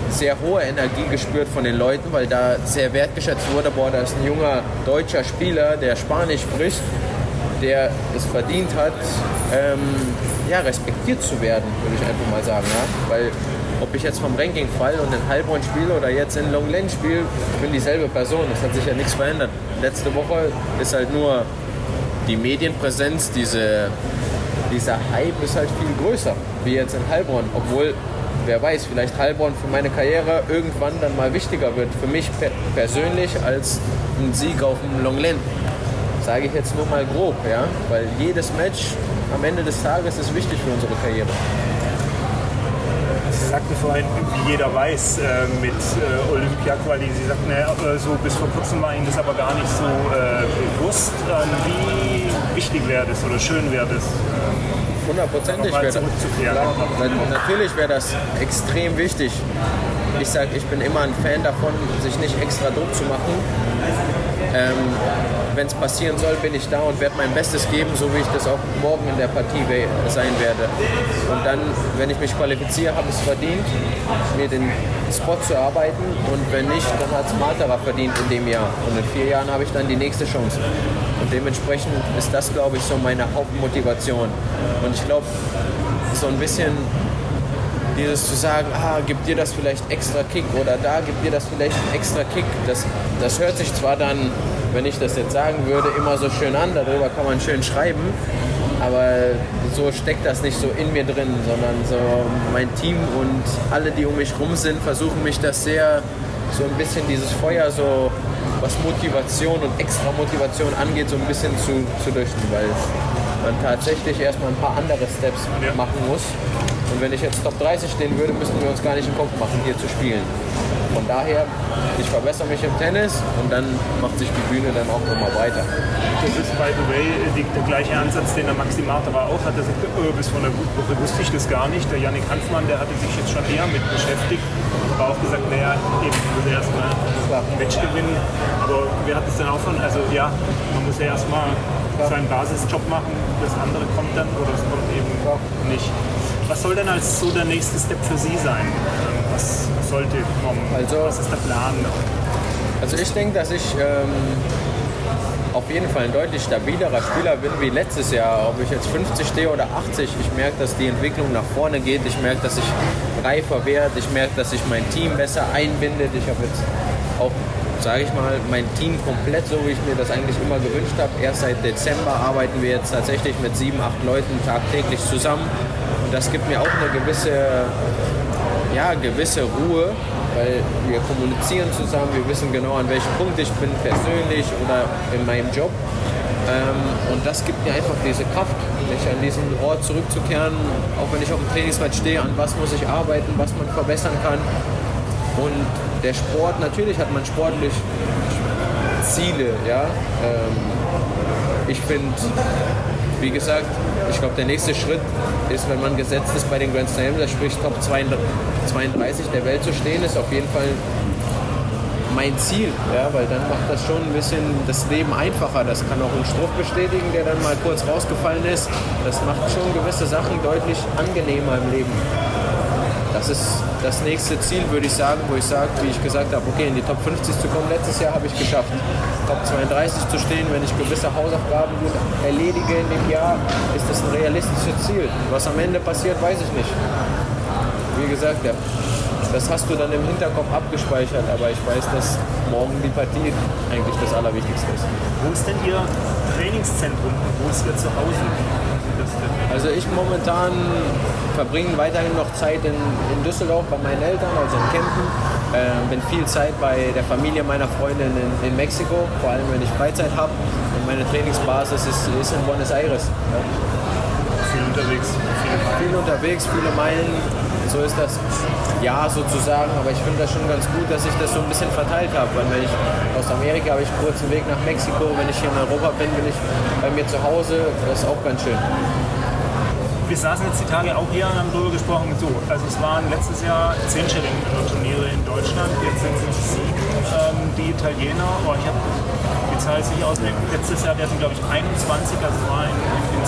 sehr hohe Energie gespürt von den Leuten, weil da sehr wertgeschätzt wurde, boah, da ist ein junger deutscher Spieler, der Spanisch spricht, der es verdient hat, respektiert zu werden, würde ich einfach mal sagen. Ja? Weil ob ich jetzt vom Ranking fall und in Heilbronn spiele oder jetzt in Longland spiele, ich bin dieselbe Person. Das hat sich ja nichts verändert. Letzte Woche ist halt nur die Medienpräsenz, dieser Hype ist halt viel größer, wie jetzt in Heilbronn. Obwohl, wer weiß, vielleicht Heilbronn für meine Karriere irgendwann dann mal wichtiger wird, für mich persönlich, als ein Sieg auf dem Longland. Sage ich jetzt nur mal grob, ja? Weil jedes Match am Ende des Tages ist wichtig für unsere Karriere. Sie sagten vorhin, wie jeder weiß, mit Olympia-Quali, Sie sagten, so bis vor kurzem war Ihnen das aber gar nicht so bewusst. Wie wichtig wäre das oder schön wäre das? Hundertprozentig wäre das. Natürlich wäre das extrem wichtig. Ich sage, ich bin immer ein Fan davon, sich nicht extra Druck zu machen. Wenn es passieren soll, bin ich da und werde mein Bestes geben, so wie ich das auch morgen in der Partie sein werde. Und dann, wenn ich mich qualifiziere, habe ich es verdient, mir den Spot zu erarbeiten. Und wenn nicht, dann hat es Matera verdient in dem Jahr. Und in 4 Jahren habe ich dann die nächste Chance. Und dementsprechend ist das, glaube ich, so meine Hauptmotivation. Und ich glaube, so ein bisschen dieses zu sagen, gibt dir das vielleicht extra Kick oder da gibt dir das vielleicht extra Kick, das hört sich zwar dann, wenn ich das jetzt sagen würde, immer so schön an, darüber kann man schön schreiben, aber so steckt das nicht so in mir drin, sondern so mein Team und alle, die um mich rum sind, versuchen mich das sehr, so ein bisschen dieses Feuer, so was Motivation und extra Motivation angeht, so ein bisschen zu durchziehen, weil man tatsächlich erstmal ein paar andere Steps machen muss. Und wenn ich jetzt Top 30 stehen würde, müssten wir uns gar nicht den Kopf machen, hier zu spielen. Von daher, ich verbessere mich im Tennis und dann macht sich die Bühne dann auch nochmal weiter. Das ist, by the way, der gleiche Ansatz, den der Maxi Matera auch hat. Er sagt, bis vor einer Woche wusste ich das gar nicht. Der Yannick Hanfmann, der hatte sich jetzt schon eher mit beschäftigt. Aber auch gesagt, naja, eben, ich muss erstmal ein Match gewinnen. Aber wir hatten es dann auch von, also ja, man muss ja erstmal seinen Basisjob machen. Das andere kommt dann oder es kommt eben nicht. Was soll denn als so der nächste Step für Sie sein? Was sollte kommen? Was ist der Plan? Also ich denke, dass ich auf jeden Fall ein deutlich stabilerer Spieler bin wie letztes Jahr. Ob ich jetzt 50 stehe oder 80, ich merke, dass die Entwicklung nach vorne geht. Ich merke, dass ich reifer werde. Ich merke, dass sich mein Team besser einbindet. Ich habe jetzt auch, sage ich mal, mein Team komplett so, wie ich mir das eigentlich immer gewünscht habe. Erst seit Dezember arbeiten wir jetzt tatsächlich mit 7, 8 Leuten tagtäglich zusammen. Und das gibt mir auch eine gewisse Ruhe, weil wir kommunizieren zusammen, wir wissen genau, an welchem Punkt ich bin, persönlich oder in meinem Job. Und das gibt mir einfach diese Kraft, mich an diesen Ort zurückzukehren, auch wenn ich auf dem Trainingsplatz stehe, an was muss ich arbeiten, was man verbessern kann. Und der Sport, natürlich hat man sportlich Ziele, ja. Ich finde, wie gesagt, ich glaube, der nächste Schritt ist, wenn man gesetzt ist bei den Grand Slams, sprich Top 32 der Welt zu stehen, ist auf jeden Fall mein Ziel, ja, weil dann macht das schon ein bisschen das Leben einfacher. Das kann auch ein Struff bestätigen, der dann mal kurz rausgefallen ist. Das macht schon gewisse Sachen deutlich angenehmer im Leben. Das ist das nächste Ziel, würde ich sagen, wo ich sage, wie ich gesagt habe, okay, in die Top 50 zu kommen, letztes Jahr habe ich geschafft. Top 32 zu stehen, wenn ich gewisse Hausaufgaben gut erledige in dem Jahr, ist das ein realistisches Ziel. Was am Ende passiert, weiß ich nicht. Wie gesagt, das hast du dann im Hinterkopf abgespeichert, aber ich weiß, dass morgen die Partie eigentlich das Allerwichtigste ist. Wo ist denn Ihr Trainingszentrum? Wo ist Ihr Zuhause? Also ich momentan verbringe weiterhin noch Zeit in Düsseldorf bei meinen Eltern, also in Kempten. Bin viel Zeit bei der Familie meiner Freundin in Mexiko, vor allem wenn ich Freizeit habe. Und meine Trainingsbasis ist in Buenos Aires. Ja. Viel unterwegs? Viel unterwegs, viele Meilen. So ist das Jahr sozusagen, aber ich finde das schon ganz gut, dass ich das so ein bisschen verteilt habe, weil wenn ich aus Amerika habe ich einen kurzen Weg nach Mexiko, wenn ich hier in Europa bin ich bei mir zu Hause, das ist auch ganz schön. Wir saßen jetzt die Tage auch hier und haben darüber gesprochen, so, also es waren letztes Jahr 10 Turniere in Deutschland, jetzt sind es 7, die Italiener, ich habe die Zahl jetzt nicht auswendig, letztes Jahr, wir hatten glaube ich 21, also es war in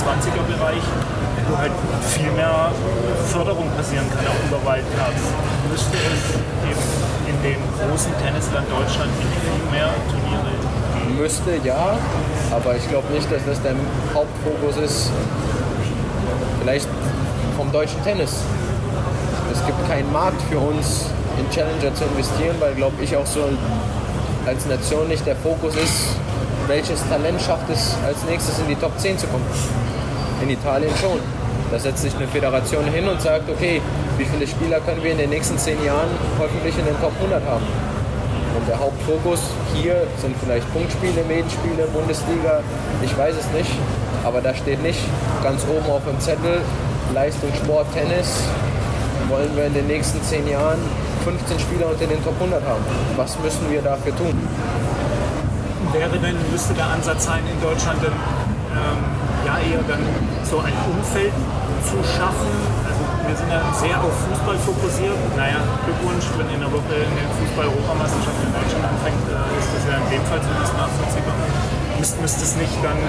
20er-Bereich, wo halt viel mehr Förderung passieren kann, auch über Wildcards. Müsste es eben in dem großen Tennisland Deutschland nicht viel mehr Turniere geben? Müsste, ja, aber ich glaube nicht, dass das der Hauptfokus ist, vielleicht vom deutschen Tennis. Es gibt keinen Markt für uns, in Challenger zu investieren, weil, glaube ich, auch so als Nation nicht der Fokus ist, welches Talent schafft es als nächstes in die Top 10 zu kommen. In Italien schon. Da setzt sich eine Föderation hin und sagt, okay, wie viele Spieler können wir in den nächsten 10 Jahren hoffentlich in den Top 100 haben. Und der Hauptfokus hier sind vielleicht Punktspiele, Medenspiele, Bundesliga, ich weiß es nicht. Aber da steht nicht ganz oben auf dem Zettel, Leistungssport, Tennis, wollen wir in den nächsten 10 Jahren 15 Spieler unter den Top 100 haben. Was müssen wir dafür tun? Müsste der Ansatz sein, in Deutschland dann, eher dann so ein Umfeld zu schaffen? Also wir sind ja sehr auf Fußball fokussiert. Naja, Glückwunsch, wenn in der Woche eine Fußball-Europameisterschaft in Deutschland anfängt, ist das ja in dem Fall zumindest nachvollziehbar. Müsste es nicht dann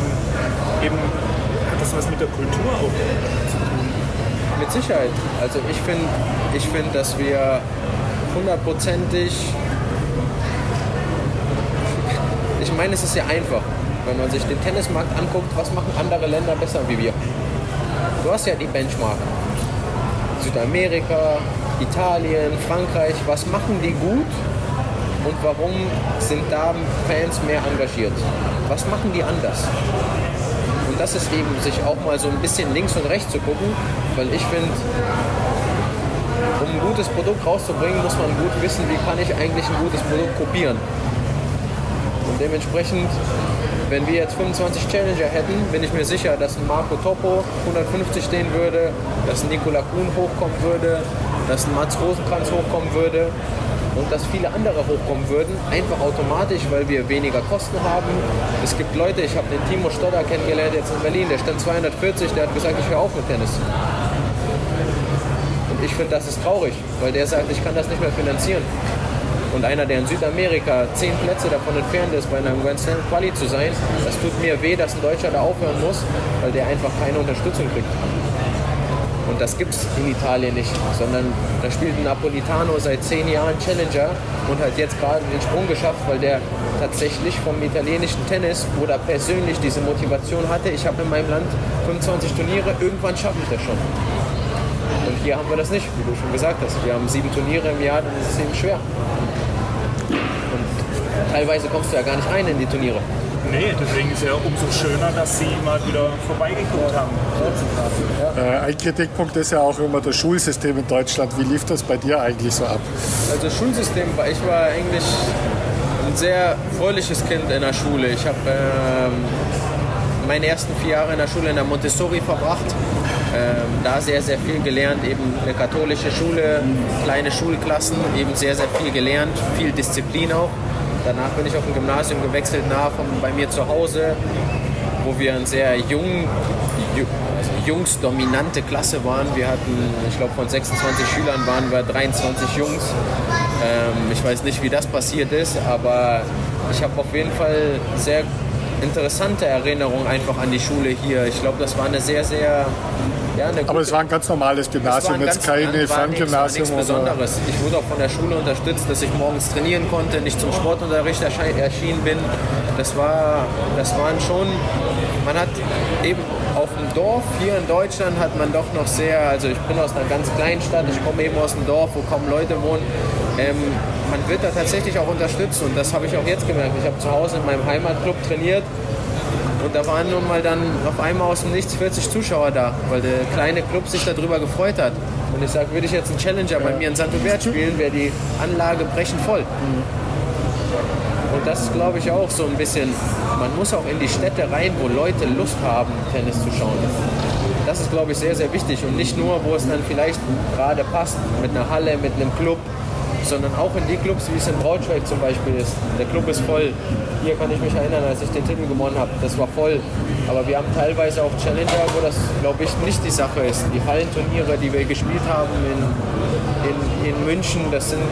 hat das was mit der Kultur auch zu tun? Mit Sicherheit. Also ich finde, dass wir hundertprozentig. Ich meine, es ist ja einfach, wenn man sich den Tennismarkt anguckt, was machen andere Länder besser wie wir? Du hast ja die Benchmark. Südamerika, Italien, Frankreich, was machen die gut und warum sind da Fans mehr engagiert? Was machen die anders? Und das ist eben, sich auch mal so ein bisschen links und rechts zu gucken, weil ich finde, um ein gutes Produkt rauszubringen, muss man gut wissen, wie kann ich eigentlich ein gutes Produkt kopieren. Und dementsprechend, wenn wir jetzt 25 Challenger hätten, bin ich mir sicher, dass ein Marco Toppo 150 stehen würde, dass ein Nikola Kuhn hochkommen würde, dass ein Mats Rosenkranz hochkommen würde und dass viele andere hochkommen würden, einfach automatisch, weil wir weniger Kosten haben. Es gibt Leute, ich habe den Timo Stodder kennengelernt jetzt in Berlin, der stand 240, der hat gesagt, ich höre auf mit Tennis. Und ich finde, das ist traurig, weil der sagt, ich kann das nicht mehr finanzieren. Und einer, der in Südamerika 10 Plätze davon entfernt ist, bei einer Grand Slam Quali zu sein, das tut mir weh, dass ein Deutscher da aufhören muss, weil der einfach keine Unterstützung kriegt. Und das gibt es in Italien nicht, sondern da spielt ein Napolitano seit 10 Jahren Challenger und hat jetzt gerade den Sprung geschafft, weil der tatsächlich vom italienischen Tennis oder persönlich diese Motivation hatte, ich habe in meinem Land 25 Turniere, irgendwann schaffe ich das schon. Und hier haben wir das nicht, wie du schon gesagt hast. Wir haben 7 Turniere im Jahr, dann ist es eben schwer. Und teilweise kommst du ja gar nicht rein in die Turniere. Nee, deswegen ist es ja umso schöner, dass Sie mal wieder vorbeigeguckt haben. Ein Kritikpunkt ist ja auch immer das Schulsystem in Deutschland. Wie lief das bei dir eigentlich so ab? Also Schulsystem, ich war eigentlich ein sehr fröhliches Kind in der Schule. Ich habe meine ersten 4 Jahre in der Schule in der Montessori verbracht. Da sehr, sehr viel gelernt, eben eine katholische Schule, kleine Schulklassen, eben sehr, sehr viel gelernt, viel Disziplin auch. Danach bin ich auf ein Gymnasium gewechselt, nah bei mir zu Hause, wo wir eine sehr jungsdominante Klasse waren. Wir hatten, ich glaube, von 26 Schülern waren wir 23 Jungs. Ich weiß nicht, wie das passiert ist, aber ich habe auf jeden Fall sehr interessante Erinnerungen einfach an die Schule hier. Ich glaube, das war eine sehr, sehr... Aber es war ein ganz normales Gymnasium, jetzt keine Fangymnasium. Nichts Besonderes. Ich wurde auch von der Schule unterstützt, dass ich morgens trainieren konnte, nicht zum Sportunterricht erschienen bin. Das waren schon, man hat eben auf dem Dorf, hier in Deutschland hat man doch noch sehr, also ich bin aus einer ganz kleinen Stadt, ich komme eben aus einem Dorf, wo kaum Leute wohnen. Man wird da tatsächlich auch unterstützt und das habe ich auch jetzt gemerkt. Ich habe zu Hause in meinem Heimatclub trainiert. Und da waren nun mal dann auf einmal aus dem Nichts 40 Zuschauer da, weil der kleine Club sich darüber gefreut hat. Und ich sage, würde ich jetzt einen Challenger bei mir in St. Hubert spielen, wäre die Anlage brechend voll. Und das ist, glaube ich, auch so ein bisschen, man muss auch in die Städte rein, wo Leute Lust haben, Tennis zu schauen. Das ist, glaube ich, sehr, sehr wichtig. Und nicht nur, wo es dann vielleicht gerade passt, mit einer Halle, mit einem Club, sondern auch in die Clubs, wie es in Braunschweig zum Beispiel ist. Der Club ist voll. Hier kann ich mich erinnern, als ich den Titel gewonnen habe, das war voll. Aber wir haben teilweise auch Challenger, wo das, glaube ich, nicht die Sache ist. Die Hallenturniere, die wir gespielt haben in München, das sind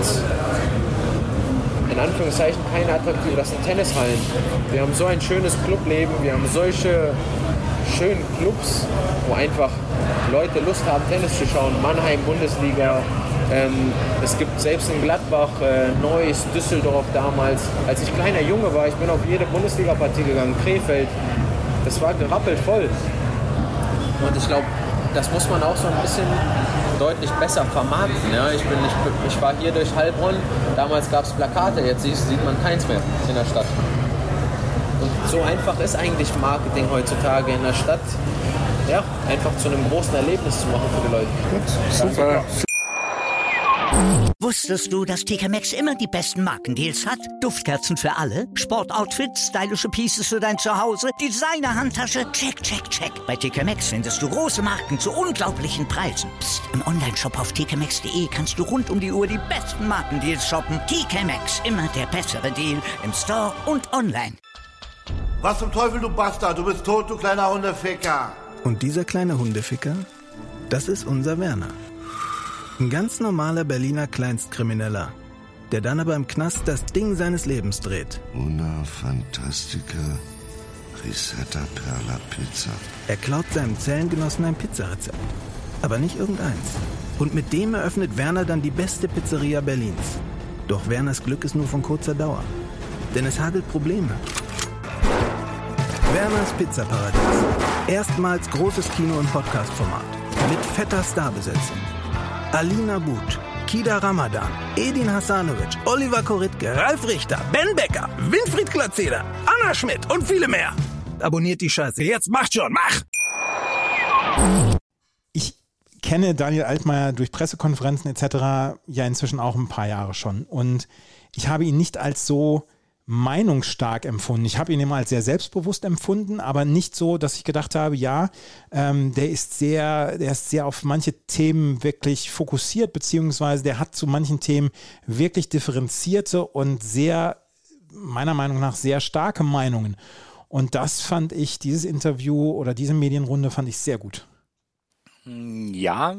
in Anführungszeichen keine attraktiven, das sind Tennishallen. Wir haben so ein schönes Clubleben, wir haben solche schönen Clubs, wo einfach Leute Lust haben, Tennis zu schauen. Mannheim, Bundesliga. Es gibt selbst in Gladbach, Neuss, Düsseldorf damals. Als ich kleiner Junge war, ich bin auf jede Bundesliga-Partie gegangen, Krefeld. Das war gerappelt voll. Und ich glaube, das muss man auch so ein bisschen deutlich besser vermarkten. Ja? Ich war hier durch Heilbronn, damals gab es Plakate, jetzt sieht man keins mehr in der Stadt. Und so einfach ist eigentlich Marketing heutzutage in der Stadt, ja, einfach zu einem großen Erlebnis zu machen für die Leute. Gut, super. Wusstest du, dass TK Maxx immer die besten Markendeals hat? Duftkerzen für alle, Sportoutfits, stylische Pieces für dein Zuhause, Designer-Handtasche, check, check, check. Bei TK Maxx findest du große Marken zu unglaublichen Preisen. Psst. Im Onlineshop auf tkmaxx.de kannst du rund um die Uhr die besten Markendeals shoppen. TK Maxx, immer der bessere Deal im Store und online. Was zum Teufel, du Bastard? Du bist tot, du kleiner Hundeficker. Und dieser kleine Hundeficker, das ist unser Werner. Ein ganz normaler Berliner Kleinstkrimineller, der dann aber im Knast das Ding seines Lebens dreht. Una Fantastica Risetta Perla Pizza. Er klaut seinem Zellengenossen ein Pizzarezept. Aber nicht irgendeins. Und mit dem eröffnet Werner dann die beste Pizzeria Berlins. Doch Werners Glück ist nur von kurzer Dauer. Denn es hagelt Probleme. Werners Pizzaparadies. Erstmals großes Kino- und Podcast-Format. Mit fetter Starbesetzung. Alina But, Kida Ramadan, Edin Hasanovic, Oliver Koritke, Ralf Richter, Ben Becker, Winfried Glatzeder, Anna Schmidt und viele mehr. Abonniert die Scheiße. Jetzt macht schon, mach! Ich kenne Daniel Altmaier durch Pressekonferenzen etc. ja inzwischen auch ein paar Jahre schon. Und ich habe ihn nicht als so meinungsstark empfunden. Ich habe ihn immer als sehr selbstbewusst empfunden, aber nicht so, dass ich gedacht habe, ja, der ist sehr auf manche Themen wirklich fokussiert, beziehungsweise der hat zu manchen Themen wirklich differenzierte und sehr, meiner Meinung nach, sehr starke Meinungen. Und das fand ich, dieses Interview oder diese Medienrunde fand ich sehr gut. Ja,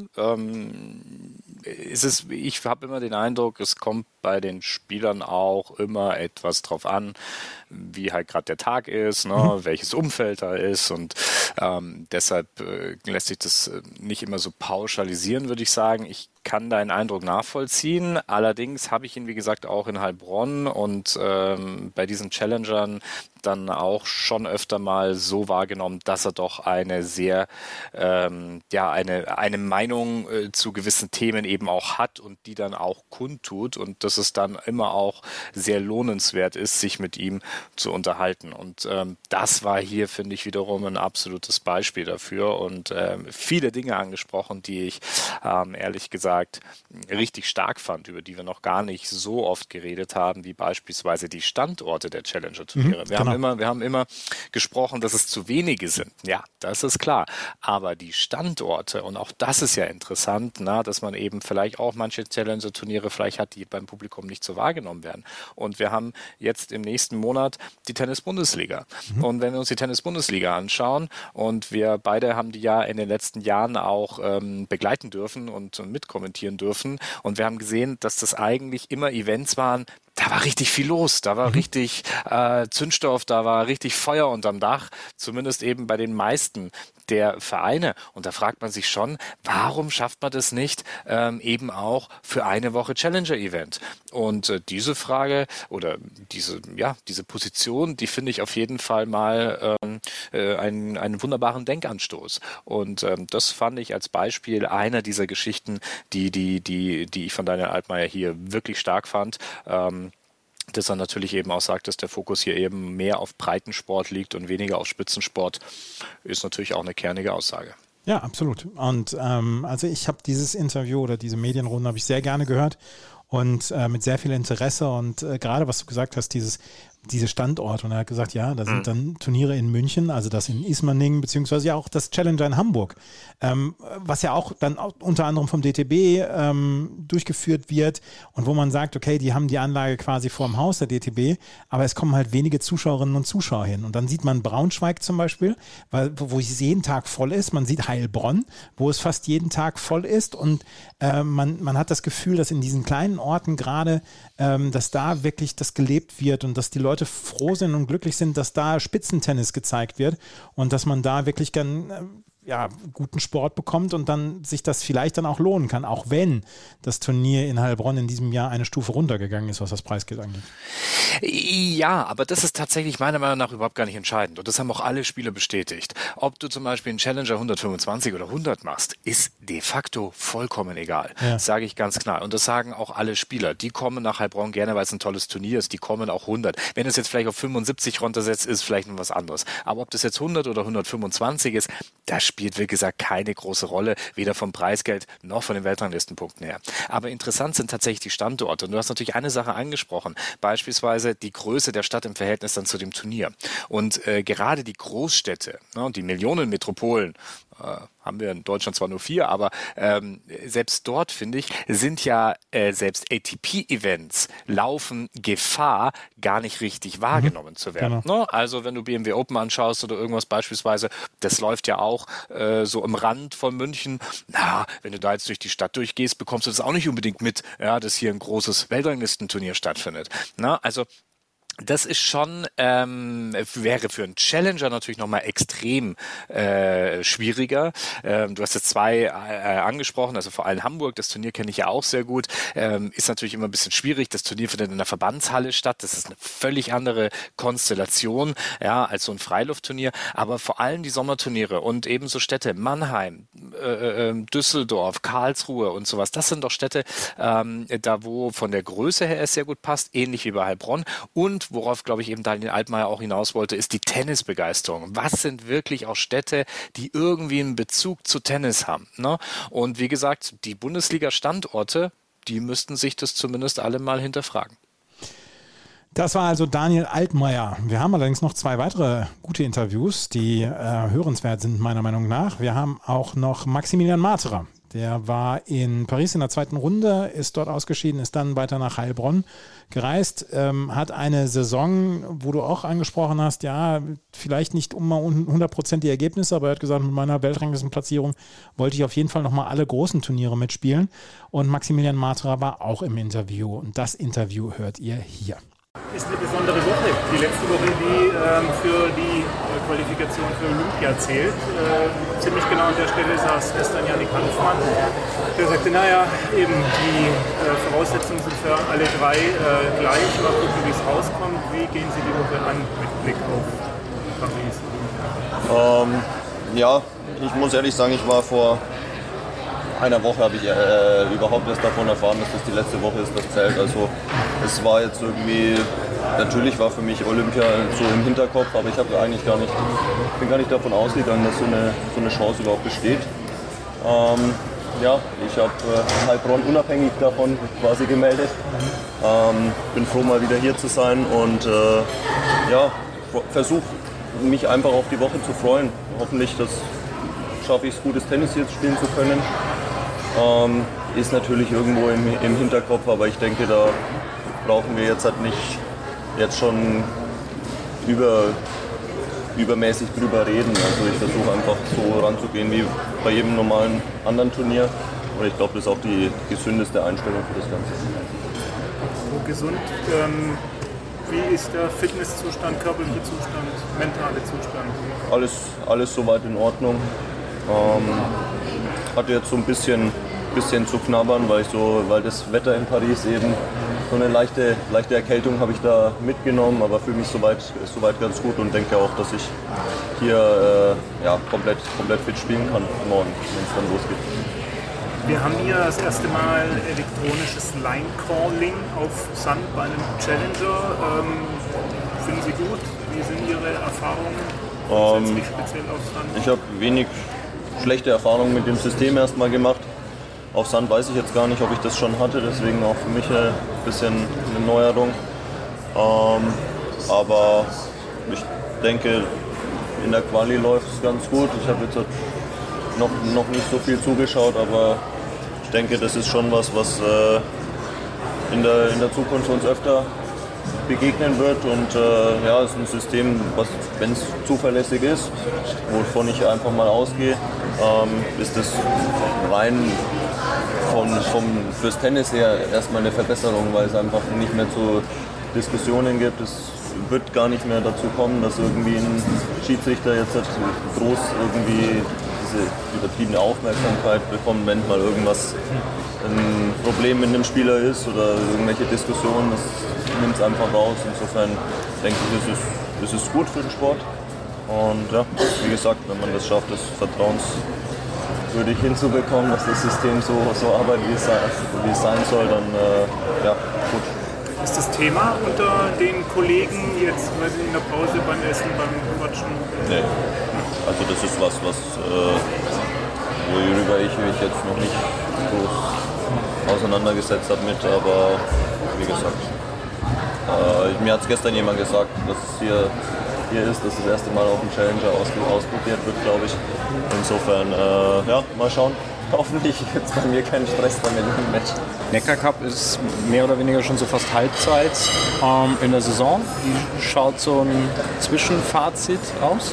ich habe immer den Eindruck, es kommt bei den Spielern auch immer etwas drauf an, wie halt gerade der Tag ist, ne, welches Umfeld da ist, und deshalb lässt sich das nicht immer so pauschalisieren, würde ich sagen. Ich kann deinen Eindruck nachvollziehen, allerdings habe ich ihn, wie gesagt, auch in Heilbronn und bei diesen Challengern dann auch schon öfter mal so wahrgenommen, dass er doch eine sehr, eine Meinung zu gewissen Themen eben auch hat und die dann auch kundtut, und dass es dann immer auch sehr lohnenswert ist, sich mit ihm zu unterhalten. Und das war hier, finde ich, wiederum ein absolutes Beispiel dafür und viele Dinge angesprochen, die ich ehrlich gesagt richtig stark fand, über die wir noch gar nicht so oft geredet haben, wie beispielsweise die Standorte der Challenger-Turniere. Wir haben immer gesprochen, dass es zu wenige sind. Ja, das ist klar. Aber die Standorte, und auch das ist ja interessant, dass man eben vielleicht auch manche Challenger-Turniere vielleicht hat, die beim Publikum nicht so wahrgenommen werden. Und wir haben jetzt im nächsten Monat die Tennis-Bundesliga. Und wenn wir uns die Tennis-Bundesliga anschauen, und wir beide haben die ja in den letzten Jahren auch begleiten dürfen und mitkommentieren dürfen, und wir haben gesehen, dass das eigentlich immer Events waren, da war richtig viel los, da war richtig Zündstoff, da war richtig Feuer unterm Dach, zumindest eben bei den meisten der Vereine. Und da fragt man sich schon, warum schafft man das nicht eben auch für eine Woche Challenger-Event? Und diese Frage oder diese Position, die finde ich auf jeden Fall mal einen wunderbaren Denkanstoß. Und das fand ich als Beispiel einer dieser Geschichten, die ich von Daniel Altmaier hier wirklich stark fand. Dass er natürlich eben auch sagt, dass der Fokus hier eben mehr auf Breitensport liegt und weniger auf Spitzensport, ist natürlich auch eine kernige Aussage. Ja, absolut. Und also ich habe dieses Interview oder diese Medienrunde habe ich sehr gerne gehört und mit sehr viel Interesse, und gerade was du gesagt hast, diese Standorte, und er hat gesagt, ja, da sind dann Turniere in München, also das in Ismaning, beziehungsweise ja auch das Challenger in Hamburg, was ja auch dann unter anderem vom DTB durchgeführt wird, und wo man sagt, okay, die haben die Anlage quasi vor dem Haus der DTB, aber es kommen halt wenige Zuschauerinnen und Zuschauer hin, und dann sieht man Braunschweig zum Beispiel, wo es jeden Tag voll ist, man sieht Heilbronn, wo es fast jeden Tag voll ist, und man hat das Gefühl, dass in diesen kleinen Orten gerade, dass da wirklich das gelebt wird und dass die Leute froh sind und glücklich sind, dass da Spitzentennis gezeigt wird und dass man da wirklich guten Sport bekommt und dann sich das vielleicht dann auch lohnen kann, auch wenn das Turnier in Heilbronn in diesem Jahr eine Stufe runtergegangen ist, was das Preisgeld angeht. Ja, aber das ist tatsächlich meiner Meinung nach überhaupt gar nicht entscheidend. Und das haben auch alle Spieler bestätigt. Ob du zum Beispiel einen Challenger 125 oder 100 machst, ist de facto vollkommen egal. Ja. Das sage ich ganz klar. Und das sagen auch alle Spieler. Die kommen nach Heilbronn gerne, weil es ein tolles Turnier ist. Die kommen auch 100. Wenn es jetzt vielleicht auf 75 runtersetzt, ist vielleicht noch was anderes. Aber ob das jetzt 100 oder 125 ist, das spielt, wie gesagt, keine große Rolle, weder vom Preisgeld noch von den Weltranglistenpunkten her. Aber interessant sind tatsächlich die Standorte. Und du hast natürlich eine Sache angesprochen, beispielsweise die Größe der Stadt im Verhältnis dann zu dem Turnier. Und gerade die Großstädte, und die Millionenmetropolen, haben wir in Deutschland zwar nur 4, aber selbst dort, finde ich, sind ja selbst ATP-Events laufen Gefahr, gar nicht richtig wahrgenommen zu werden. Genau. Also wenn du BMW Open anschaust oder irgendwas beispielsweise, das läuft ja auch so im Rand von München. Wenn du da jetzt durch die Stadt durchgehst, bekommst du das auch nicht unbedingt mit, dass hier ein großes Weltranglistenturnier stattfindet. Also das ist schon, wäre für einen Challenger natürlich nochmal extrem schwieriger. Du hast jetzt 2 angesprochen, also vor allem Hamburg, das Turnier kenne ich ja auch sehr gut, ist natürlich immer ein bisschen schwierig. Das Turnier findet in der Verbandshalle statt, das ist eine völlig andere Konstellation, als so ein Freiluftturnier, aber vor allem die Sommerturniere und ebenso Städte Mannheim, Düsseldorf, Karlsruhe und sowas, das sind doch Städte, da wo von der Größe her es sehr gut passt, ähnlich wie bei Heilbronn. Und worauf, glaube ich, eben Daniel Altmaier auch hinaus wollte, ist die Tennisbegeisterung. Was sind wirklich auch Städte, die irgendwie einen Bezug zu Tennis haben? Ne? Und wie gesagt, die Bundesliga-Standorte, die müssten sich das zumindest alle mal hinterfragen. Das war also Daniel Altmaier. Wir haben allerdings noch 2 weitere gute Interviews, die hörenswert sind, meiner Meinung nach. Wir haben auch noch Maximilian Marterer. Der war in Paris in der 2. Runde, ist dort ausgeschieden, ist dann weiter nach Heilbronn gereist, hat eine Saison, wo du auch angesprochen hast, vielleicht nicht um 100% die Ergebnisse, aber er hat gesagt, mit meiner Weltranglistenplatzierung wollte ich auf jeden Fall nochmal alle großen Turniere mitspielen. Und Maximilian Marterer war auch im Interview und das Interview hört ihr hier. Ist eine besondere Woche, die letzte Woche, die für die Qualifikation für Olympia zählt. Ziemlich genau an der Stelle saß gestern Yannick Hanfmann, der sagte, eben die Voraussetzungen sind für alle 3 gleich, mal gucken, wie es rauskommt. Wie gehen Sie die Woche an mit Blick auf Paris? Ich muss ehrlich sagen, ich war vor einer Woche habe ich überhaupt erst davon erfahren, dass das die letzte Woche ist, das zählt. Also es war jetzt irgendwie, natürlich war für mich Olympia so im Hinterkopf, aber ich bin gar nicht davon ausgegangen, dass so eine Chance überhaupt besteht. Ich habe Heilbronn unabhängig davon quasi gemeldet. Bin froh, mal wieder hier zu sein und versuche mich einfach auf die Woche zu freuen. Hoffentlich schaffe ich es, gutes Tennis hier spielen zu können. Ist natürlich irgendwo im Hinterkopf, aber ich denke, da brauchen wir jetzt halt nicht schon übermäßig drüber reden. Also ich versuche einfach so ranzugehen wie bei jedem normalen anderen Turnier. Und ich glaube, das ist auch die gesündeste Einstellung für das Ganze. So gesund, wie ist der Fitnesszustand, körperliche Zustand, mentale Zustand? Alles soweit in Ordnung. Hatte jetzt so ein bisschen zu knabbern, weil das Wetter in Paris eben so eine leichte Erkältung habe ich da mitgenommen, aber fühle mich soweit ganz gut und denke auch, dass ich hier komplett fit spielen kann morgen, wenn es dann losgeht. Wir haben hier das erste Mal elektronisches Line-Calling auf Sand bei einem Challenger. Finden Sie gut? Wie sind Ihre Erfahrungen? Speziell auf Sand? Ich habe wenig schlechte Erfahrungen mit dem System erstmal gemacht. Auf Sand weiß ich jetzt gar nicht, ob ich das schon hatte, deswegen auch für mich ein bisschen eine Neuerung. Aber ich denke, in der Quali läuft es ganz gut. Ich habe jetzt noch nicht so viel zugeschaut, aber ich denke, das ist schon was in der Zukunft uns öfter begegnen wird. Und es ist ein System, wenn es zuverlässig ist, wovon ich einfach mal ausgehe, ist das rein fürs Tennis her erstmal eine Verbesserung, weil es einfach nicht mehr zu Diskussionen gibt. Es wird gar nicht mehr dazu kommen, dass irgendwie ein Schiedsrichter jetzt groß irgendwie diese übertriebene Aufmerksamkeit bekommt, wenn mal irgendwas ein Problem mit einem Spieler ist oder irgendwelche Diskussionen, das nimmt es einfach raus. Insofern denke ich, ist es gut für den Sport. Und ja, wie gesagt, wenn man das schafft, das vertrauenswürdig hinzubekommen, dass das System so arbeitet, wie es sein soll, dann ja, gut. Ist das Thema unter den Kollegen jetzt, weiß ich, in der Pause, beim Essen, beim Quatschen? Nee. Also das ist was worüber ich mich jetzt noch nicht groß auseinandergesetzt habe mit, aber wie gesagt, mir hat es gestern jemand gesagt, dass es hier ist, dass das erste Mal auf dem Challenger ausprobiert wird, glaube ich. Insofern, ja, mal schauen. Hoffentlich gibt es bei mir keinen Stress damit im Match. Neckar Cup ist mehr oder weniger schon so fast Halbzeit in der Saison. Wie schaut so ein Zwischenfazit aus?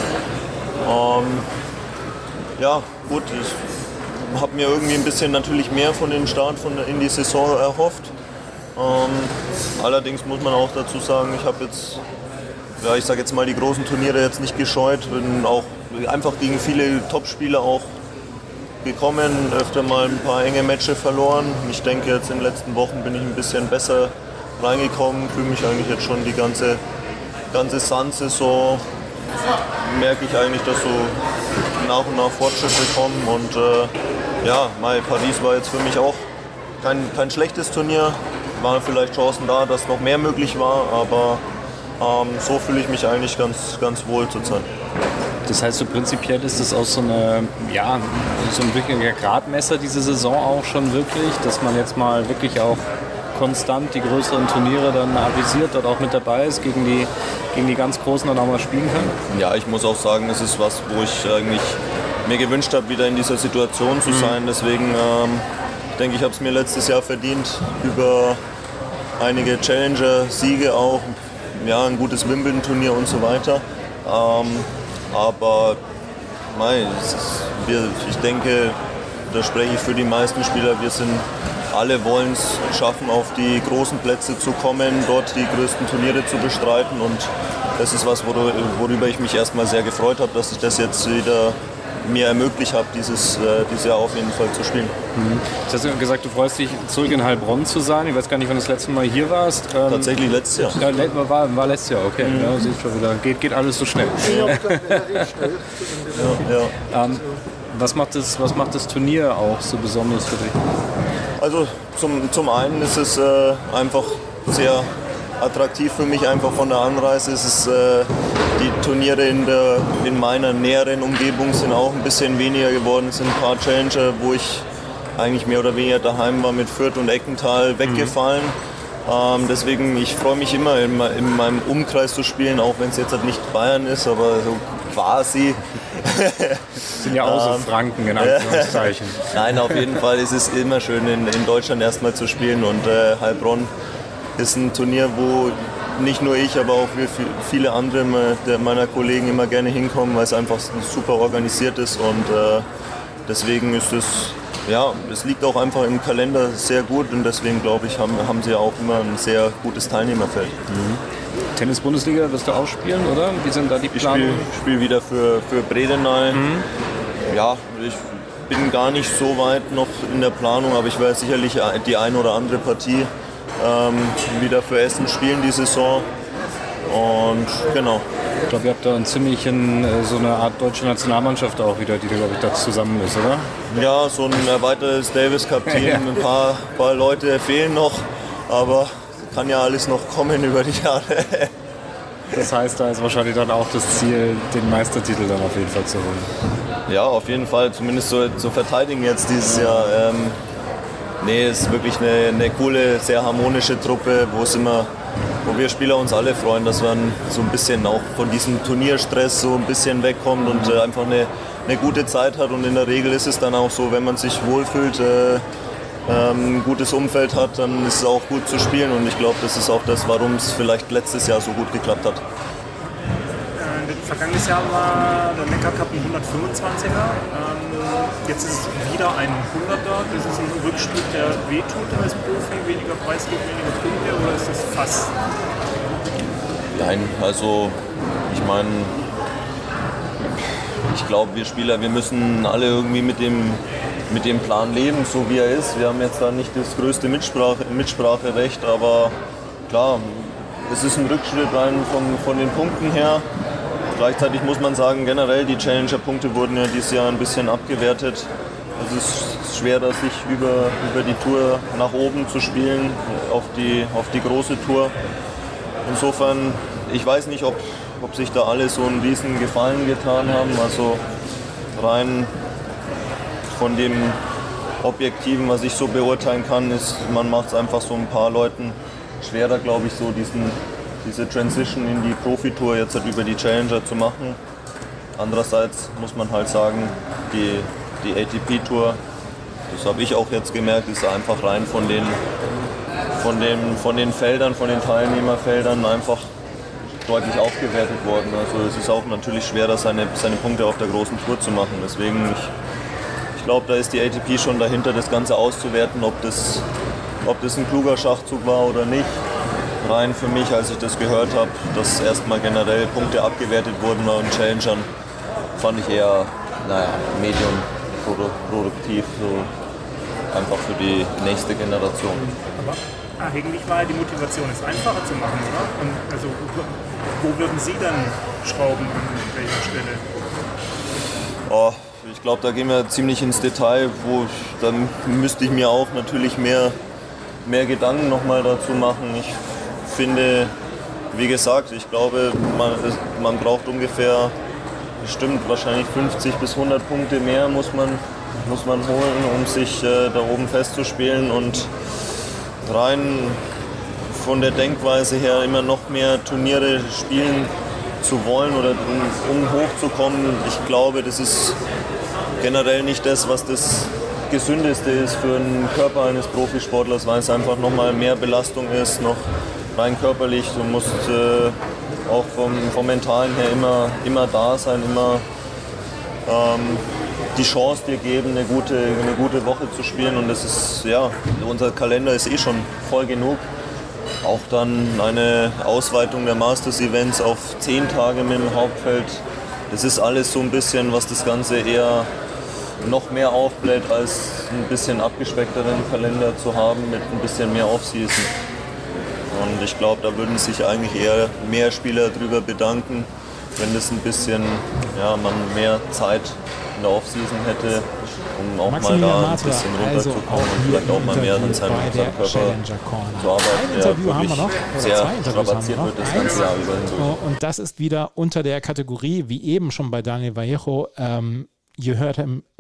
Ja, gut, ich habe mir irgendwie ein bisschen natürlich mehr von dem Start in die Saison erhofft. Allerdings muss man auch dazu sagen, ich habe jetzt, ja, ich sage jetzt mal, die großen Turniere jetzt nicht gescheut, bin auch einfach gegen viele Topspieler auch gekommen, öfter mal ein paar enge Matches verloren. Ich denke, jetzt in den letzten Wochen bin ich ein bisschen besser reingekommen, fühle mich eigentlich jetzt schon die ganze Sun-Saison, merke ich eigentlich, dass so nach und nach Fortschritte kommen und ja, Paris war jetzt für mich auch kein schlechtes Turnier, waren vielleicht Chancen da, dass noch mehr möglich war, aber so fühle ich mich eigentlich ganz wohl zurzeit. Das heißt, so prinzipiell ist das auch so ein wirklicher Gradmesser diese Saison auch schon wirklich, dass man jetzt mal wirklich auch konstant die größeren Turniere dann avisiert, dort auch mit dabei ist, gegen die ganz Großen dann auch mal spielen kann? Ja, ich muss auch sagen, es ist was, wo ich eigentlich mir gewünscht habe, wieder in dieser Situation zu sein. Deswegen denke ich, habe es mir letztes Jahr verdient, über einige Challenger-Siege auch, ja, ein gutes Wimbledon-Turnier und so weiter. Aber ich denke, da spreche ich für die meisten Spieler, alle wollen es schaffen, auf die großen Plätze zu kommen, dort die größten Turniere zu bestreiten und das ist was, worüber ich mich erstmal sehr gefreut habe, dass ich das jetzt wieder mir ermöglicht habe, dieses Jahr auf jeden Fall zu spielen. Du hast gesagt, du freust dich, zurück in Heilbronn zu sein. Ich weiß gar nicht, wann du das letzte Mal hier warst. Tatsächlich letztes Jahr. Ja, war letztes Jahr, okay. Ja, siehst schon wieder. Geht alles so schnell. Was macht das Turnier auch so besonders für dich? Also zum einen ist es einfach sehr attraktiv für mich, einfach von der Anreise. Die Turniere in meiner näheren Umgebung sind auch ein bisschen weniger geworden. Es sind ein paar Challenger, wo ich eigentlich mehr oder weniger daheim war, mit Fürth und Eckental weggefallen. Deswegen, ich freue mich immer in meinem Umkreis zu spielen, auch wenn es jetzt halt nicht Bayern ist, aber so quasi. Das sind ja auch so Franken in Anführungszeichen. Nein, auf jeden Fall ist es immer schön, in Deutschland erstmal zu spielen und Heilbronn ist ein Turnier, wo nicht nur ich, aber auch viele andere meiner Kollegen immer gerne hinkommen, weil es einfach super organisiert ist und deswegen ist es liegt auch einfach im Kalender sehr gut und deswegen glaube ich, haben sie auch immer ein sehr gutes Teilnehmerfeld. Tennis-Bundesliga wirst du auch spielen, oder? Wie sind da die Planungen? Ich spiele wieder für Bredeney. Ja, ich bin gar nicht so weit noch in der Planung, aber ich werde sicherlich die ein oder andere Partie wieder für Essen spielen die Saison. Und genau. Ich glaube, ihr habt da so eine Art deutsche Nationalmannschaft auch wieder, die da, glaube ich, da zusammen ist, oder? Ja, so ein erweitertes Davis Cup-Team. Ja. Ein paar Leute fehlen noch, aber kann ja alles noch kommen über die Jahre. Das heißt, da ist wahrscheinlich dann auch das Ziel, den Meistertitel dann auf jeden Fall zu holen. Ja, auf jeden Fall, zumindest zu verteidigen jetzt dieses Jahr. Es ist wirklich eine coole, sehr harmonische Truppe, wo wir Spieler uns alle freuen, dass man so ein bisschen auch von diesem Turnierstress so ein bisschen wegkommt und einfach eine gute Zeit hat. Und in der Regel ist es dann auch so, wenn man sich wohlfühlt, ein gutes Umfeld hat, dann ist es auch gut zu spielen. Und ich glaube, das ist auch das, warum es vielleicht letztes Jahr so gut geklappt hat. Vergangenes Jahr war der Neckar Cup ein 125er. Jetzt ist es wieder ein 100er. Das ist ein Rückschritt, der wehtut als Profi. Weniger Preisgeld, weniger Punkte, oder ist das fast? Nein, also ich meine, ich glaube, wir Spieler, wir müssen alle irgendwie mit dem Plan leben, so wie er ist. Wir haben jetzt da nicht das größte Mitspracherecht, aber klar, es ist ein Rückschritt rein von den Punkten her. Gleichzeitig muss man sagen, generell die Challenger-Punkte wurden ja dieses Jahr ein bisschen abgewertet. Es ist schwerer, sich über die Tour nach oben zu spielen, auf die große Tour. Insofern, ich weiß nicht, ob sich da alle so einen riesen Gefallen getan haben. Also rein von dem Objektiven, was ich so beurteilen kann, ist, man macht es einfach so ein paar Leuten schwerer, glaube ich, so diese Transition in die Profitour jetzt halt über die Challenger zu machen. Andererseits muss man halt sagen, die ATP-Tour, das habe ich auch jetzt gemerkt, ist einfach rein von den Feldern, von den Teilnehmerfeldern einfach deutlich aufgewertet worden. Also es ist auch natürlich schwerer, seine Punkte auf der großen Tour zu machen. Deswegen, ich glaube, da ist die ATP schon dahinter, das Ganze auszuwerten, ob das ein kluger Schachzug war oder nicht. Rein für mich, als ich das gehört habe, dass erstmal generell Punkte abgewertet wurden bei den Challengern, fand ich eher, medium produktiv, so einfach für die nächste Generation. Aber eigentlich war die Motivation, es einfacher zu machen, oder? Und also, wo würden Sie dann schrauben, an welcher Stelle? Oh, ich glaube, da gehen wir ziemlich ins Detail, dann müsste ich mir auch natürlich mehr Gedanken nochmal dazu machen. Ich finde, wie gesagt, ich glaube, man braucht ungefähr, bestimmt wahrscheinlich 50 bis 100 Punkte mehr muss man holen, um sich da oben festzuspielen, und rein von der Denkweise her immer noch mehr Turniere spielen zu wollen oder um hochzukommen. Ich glaube, das ist generell nicht das, was das Gesündeste ist für den Körper eines Profisportlers, weil es einfach nochmal mehr Belastung ist, noch rein körperlich. Du musst auch vom Mentalen her immer da sein, immer die Chance dir geben, eine gute Woche zu spielen. Und das ist, ja, unser Kalender ist eh schon voll genug. Auch dann eine Ausweitung der Masters-Events auf 10 Tage mit dem Hauptfeld. Das ist alles so ein bisschen, was das Ganze eher noch mehr aufbläht, als ein bisschen abgespeckteren Kalender zu haben mit ein bisschen mehr Offseason. Und ich glaube, da würden sich eigentlich eher mehr Spieler drüber bedanken, wenn das ein bisschen, man mehr Zeit in der Offseason hätte, um auch mal da ein bisschen runterzukommen und vielleicht auch mal mehr an seinem Körper zu arbeiten. Ein Interview haben wir noch, oder sehr zwei Interviews strapaziert haben wir wird das noch. ganze Jahr über. Und das ist wieder unter der Kategorie, wie eben schon bei Daniel Vallejo, you heard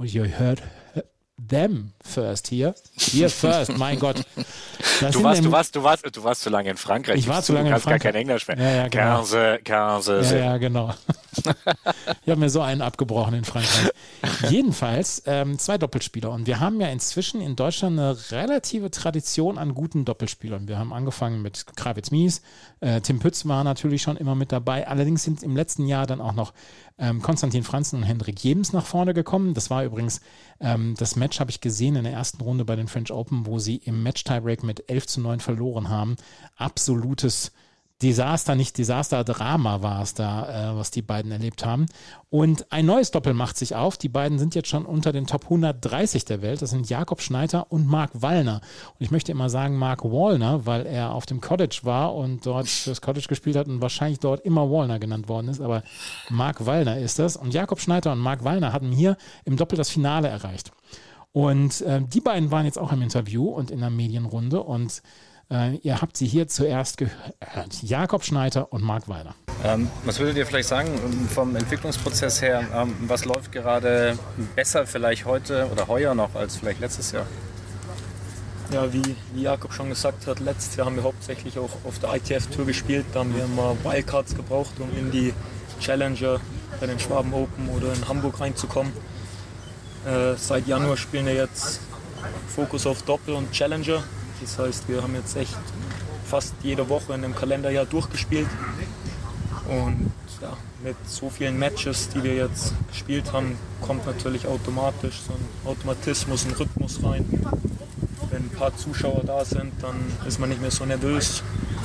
them first hier. Here first, mein Gott. Du warst zu lange in Frankreich. Ich war zu lange in Frankreich. Du kannst gar kein Englisch mehr. Ja, genau. 15. Ja, genau. Ich habe mir so einen abgebrochen in Frankreich. Jedenfalls 2 Doppelspieler. Und wir haben ja inzwischen in Deutschland eine relative Tradition an guten Doppelspielern. Wir haben angefangen mit Kravitz-Mies. Tim Pütz war natürlich schon immer mit dabei. Allerdings sind im letzten Jahr dann auch noch Konstantin Franzen und Hendrik Jebens nach vorne gekommen. Das war übrigens, das Match habe ich gesehen in der ersten Runde bei den French Open, wo sie im Match-Tiebreak mit 11:9 verloren haben. Absolutes Desaster, nicht Desaster, Drama war es da, was die beiden erlebt haben. Und ein neues Doppel macht sich auf. Die beiden sind jetzt schon unter den Top 130 der Welt. Das sind Jakob Schneider und Mark Wallner. Und ich möchte immer sagen Mark Wallner, weil er auf dem College war und dort fürs College gespielt hat und wahrscheinlich dort immer Wallner genannt worden ist. Aber Mark Wallner ist das. Und Jakob Schneider und Mark Wallner hatten hier im Doppel das Finale erreicht. Und die beiden waren jetzt auch im Interview und in der Medienrunde. Und ihr habt sie hier zuerst gehört. Jakob Schneider und Mark Wallner. Was würdet ihr vielleicht sagen vom Entwicklungsprozess her? Was läuft gerade besser vielleicht heute oder heuer noch als vielleicht letztes Jahr? Ja, wie Jakob schon gesagt hat, letztes Jahr haben wir hauptsächlich auch auf der ITF-Tour gespielt. Da haben wir immer Wildcards gebraucht, um in die Challenger bei den Schwaben Open oder in Hamburg reinzukommen. Seit Januar spielen wir jetzt Fokus auf Doppel und Challenger. Das heißt, wir haben jetzt echt fast jede Woche in dem Kalenderjahr durchgespielt. Und ja, mit so vielen Matches, die wir jetzt gespielt haben, kommt natürlich automatisch so ein Automatismus, ein Rhythmus rein. Wenn ein paar Zuschauer da sind, dann ist man nicht mehr so nervös.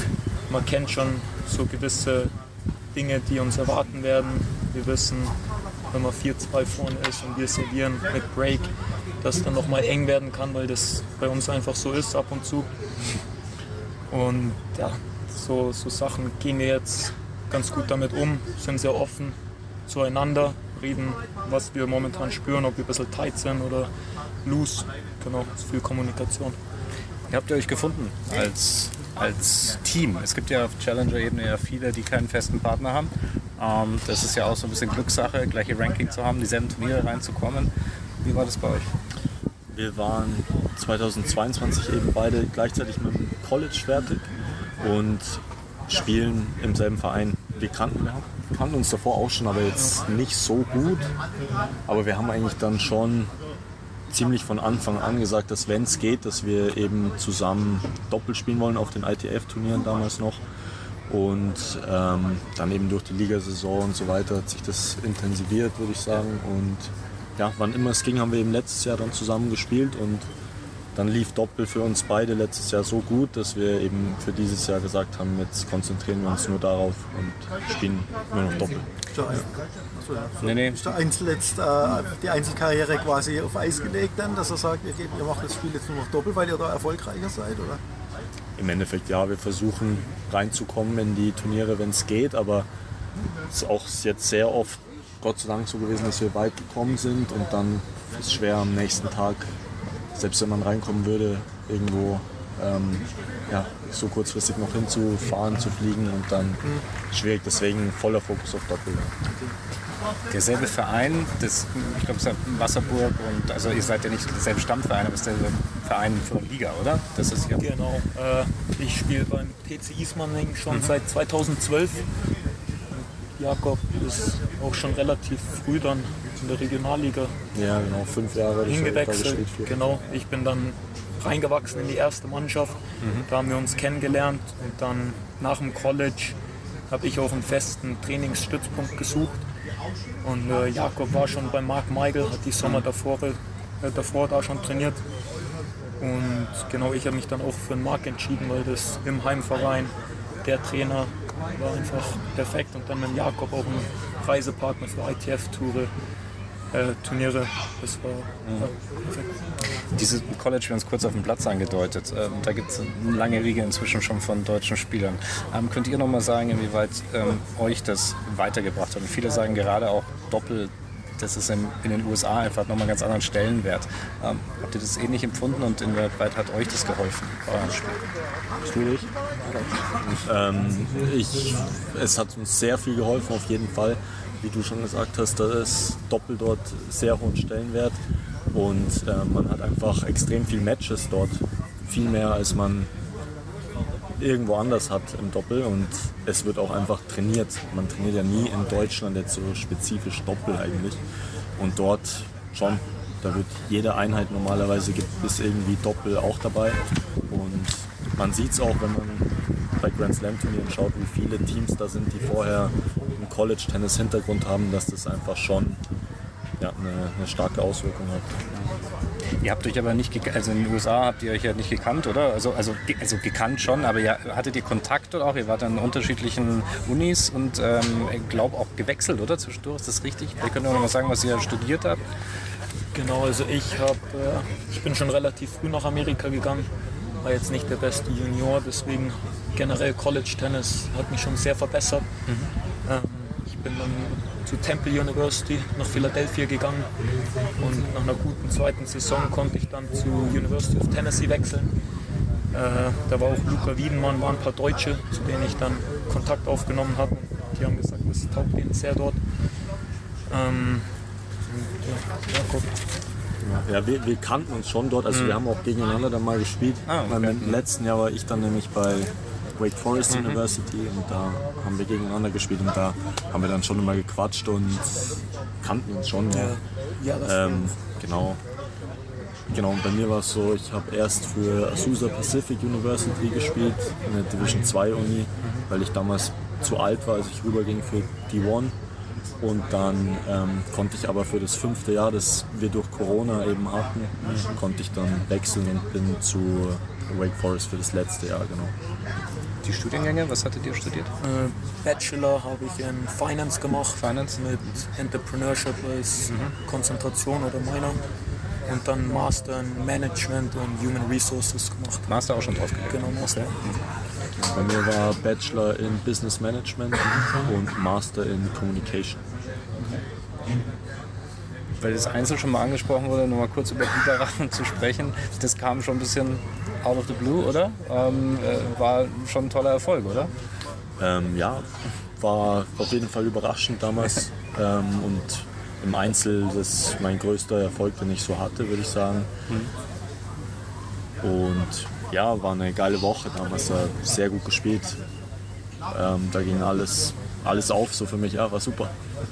man kennt schon so gewisse Dinge, die uns erwarten werden. Wir wissen, wenn man 4-2 vorne ist und wir servieren mit Break, dass es dann nochmal eng werden kann, weil das bei uns einfach so ist ab und zu. Und ja, so Sachen gehen wir jetzt ganz gut damit um, sind sehr offen zueinander, reden, was wir momentan spüren, ob wir ein bisschen tight sind oder loose. Genau, es ist viel Kommunikation. Wie habt ihr euch gefunden als Team? Es gibt ja auf Challenger-Ebene ja viele, die keinen festen Partner haben. Das ist ja auch so ein bisschen Glückssache, gleiche Ranking zu haben, dieselben Turniere reinzukommen. Wie war das bei euch? Wir waren 2022 eben beide gleichzeitig mit dem College fertig und spielen im selben Verein. Wir kannten uns davor auch schon, aber jetzt nicht so gut. Aber wir haben eigentlich dann schon ziemlich von Anfang an gesagt, dass wenn es geht, dass wir eben zusammen Doppel spielen wollen auf den ITF-Turnieren damals noch. Und dann eben durch die Ligasaison und so weiter hat sich das intensiviert, würde ich sagen. Und ja, wann immer es ging, haben wir eben letztes Jahr dann zusammen gespielt und dann lief Doppel für uns beide letztes Jahr so gut, dass wir eben für dieses Jahr gesagt haben, jetzt konzentrieren wir uns nur darauf und spielen nur noch Doppel. Ist der die Einzelkarriere quasi auf Eis gelegt dann, dass er sagt, ihr macht das Spiel jetzt nur noch Doppel, weil ihr da erfolgreicher seid, oder? Im Endeffekt ja, wir versuchen reinzukommen in die Turniere, wenn es geht, aber es ist auch jetzt sehr oft Gott sei Dank so gewesen, dass wir weit gekommen sind und dann ist es schwer am nächsten Tag, selbst wenn man reinkommen würde, irgendwo so kurzfristig noch hinzufahren, zu fliegen und dann schwierig, deswegen voller Fokus auf Doppel. Derselbe Verein, ich glaube es ist Wasserburg und also ihr seid ja nicht derselbe Stammverein, aber es ist derselbe Verein für die Liga, oder? Das ist ja genau, ich spiele beim TC Ismaning schon seit 2012. Jakob ist auch schon relativ früh dann in der Regionalliga genau, 5 Jahre hingewechselt. Genau, ich bin dann reingewachsen in die erste Mannschaft. Da haben wir uns kennengelernt und dann nach dem College habe ich auch einen festen Trainingsstützpunkt gesucht. Und Jakob war schon bei Marc Meigel, hat die Sommer davor da schon trainiert. Und genau, ich habe mich dann auch für den Marc entschieden, weil das im Heimverein der Trainer war einfach perfekt und dann mit Jakob auch ein Reisepartner für ITF-Turniere. Das war perfekt. Diese College, wir haben es kurz auf dem Platz angedeutet, da gibt es eine lange Riege inzwischen schon von deutschen Spielern. Könnt ihr noch mal sagen, inwieweit euch das weitergebracht hat? Und viele sagen gerade auch Doppel, das ist in den USA einfach nochmal einen ganz anderen Stellenwert. Habt ihr das ähnlich empfunden und inwieweit hat euch das geholfen bei eurem Spiel? Schwierig. Es hat uns sehr viel geholfen, auf jeden Fall. Wie du schon gesagt hast, da ist Doppel dort sehr hohen Stellenwert und man hat einfach extrem viele Matches dort, viel mehr als man irgendwo anders hat im Doppel und es wird auch einfach trainiert. Man trainiert ja nie in Deutschland jetzt so spezifisch Doppel eigentlich und dort schon, da wird jede Einheit normalerweise gibt es irgendwie Doppel auch dabei und man sieht es auch, wenn man bei Grand Slam Turnieren schaut, wie viele Teams da sind, die vorher einen College-Tennis-Hintergrund haben, dass das einfach schon eine starke Auswirkung hat. Ihr habt euch aber nicht, also in den USA habt ihr euch ja nicht gekannt, oder? Also gekannt schon, aber hattet ihr Kontakt oder auch? Ihr wart an unterschiedlichen Unis und glaube auch gewechselt, oder? Zwischendurch, ist das richtig? Ihr könnt auch noch mal sagen, was ihr studiert habt. Genau, also ich bin schon relativ früh nach Amerika gegangen, war jetzt nicht der beste Junior, deswegen generell College Tennis hat mich schon sehr verbessert. Ich bin dann zu Temple University nach Philadelphia gegangen und nach einer guten zweiten Saison konnte ich dann zu University of Tennessee wechseln. Da war auch Luca Wiedenmann, waren ein paar Deutsche, zu denen ich dann Kontakt aufgenommen habe. Die haben gesagt, das taugt ihnen sehr dort. Wir kannten uns schon dort, also wir haben auch gegeneinander dann mal gespielt. Im letzten Jahr war ich dann nämlich bei Wake Forest University und da haben wir gegeneinander gespielt und da haben wir dann schon immer gequatscht und kannten uns schon. Genau. Und bei mir war es so, ich habe erst für Azusa Pacific University gespielt, eine Division 2 Uni, weil ich damals zu alt war, als ich rüberging für D1. Und dann konnte ich aber für das 5. Jahr, das wir durch Corona eben hatten, konnte ich dann wechseln und bin zu Wake Forest für das letzte Jahr, genau. die Studiengänge, was hattet ihr studiert? Bachelor habe ich in Finance gemacht. Mit Entrepreneurship als Konzentration oder Minor. Und dann Master in Management und Human Resources gemacht. Master auch schon draufgelegt? Genau, Master. Bei mir war Bachelor in Business Management und Master in Communication. Weil das einzeln schon mal angesprochen wurde, nur mal kurz über Niederrhein zu sprechen. Das kam schon ein bisschen out of the blue, oder? War schon ein toller Erfolg, oder? Ja, war auf jeden Fall überraschend damals. Und im Einzel das ist mein größter Erfolg, den ich so hatte, würde ich sagen. Und ja, war eine geile Woche damals, sehr gut gespielt. Da ging alles auf so für mich, ja, war super.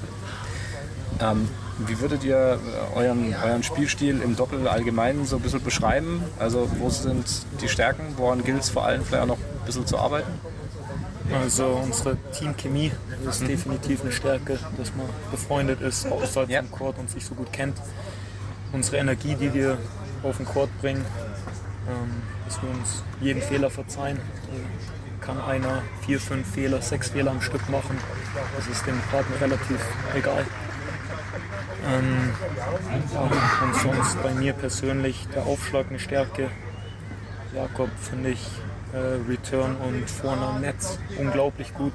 Wie würdet ihr euren Spielstil im Doppel allgemein so ein bisschen beschreiben? Also wo sind die Stärken, woran gilt es vor allem vielleicht auch noch ein bisschen zu arbeiten? Also unsere Teamchemie ist definitiv eine Stärke, dass man befreundet ist außerhalb vom Court und sich so gut kennt. Unsere Energie, die wir auf den Court bringen, dass wir uns jeden Fehler verzeihen. Kann einer 4, 5 Fehler, 6 Fehler am Stück machen, das ist dem Partner relativ egal. Und sonst bei mir persönlich der Aufschlag eine Stärke. Jakob finde ich Return und vorne am Netz unglaublich gut.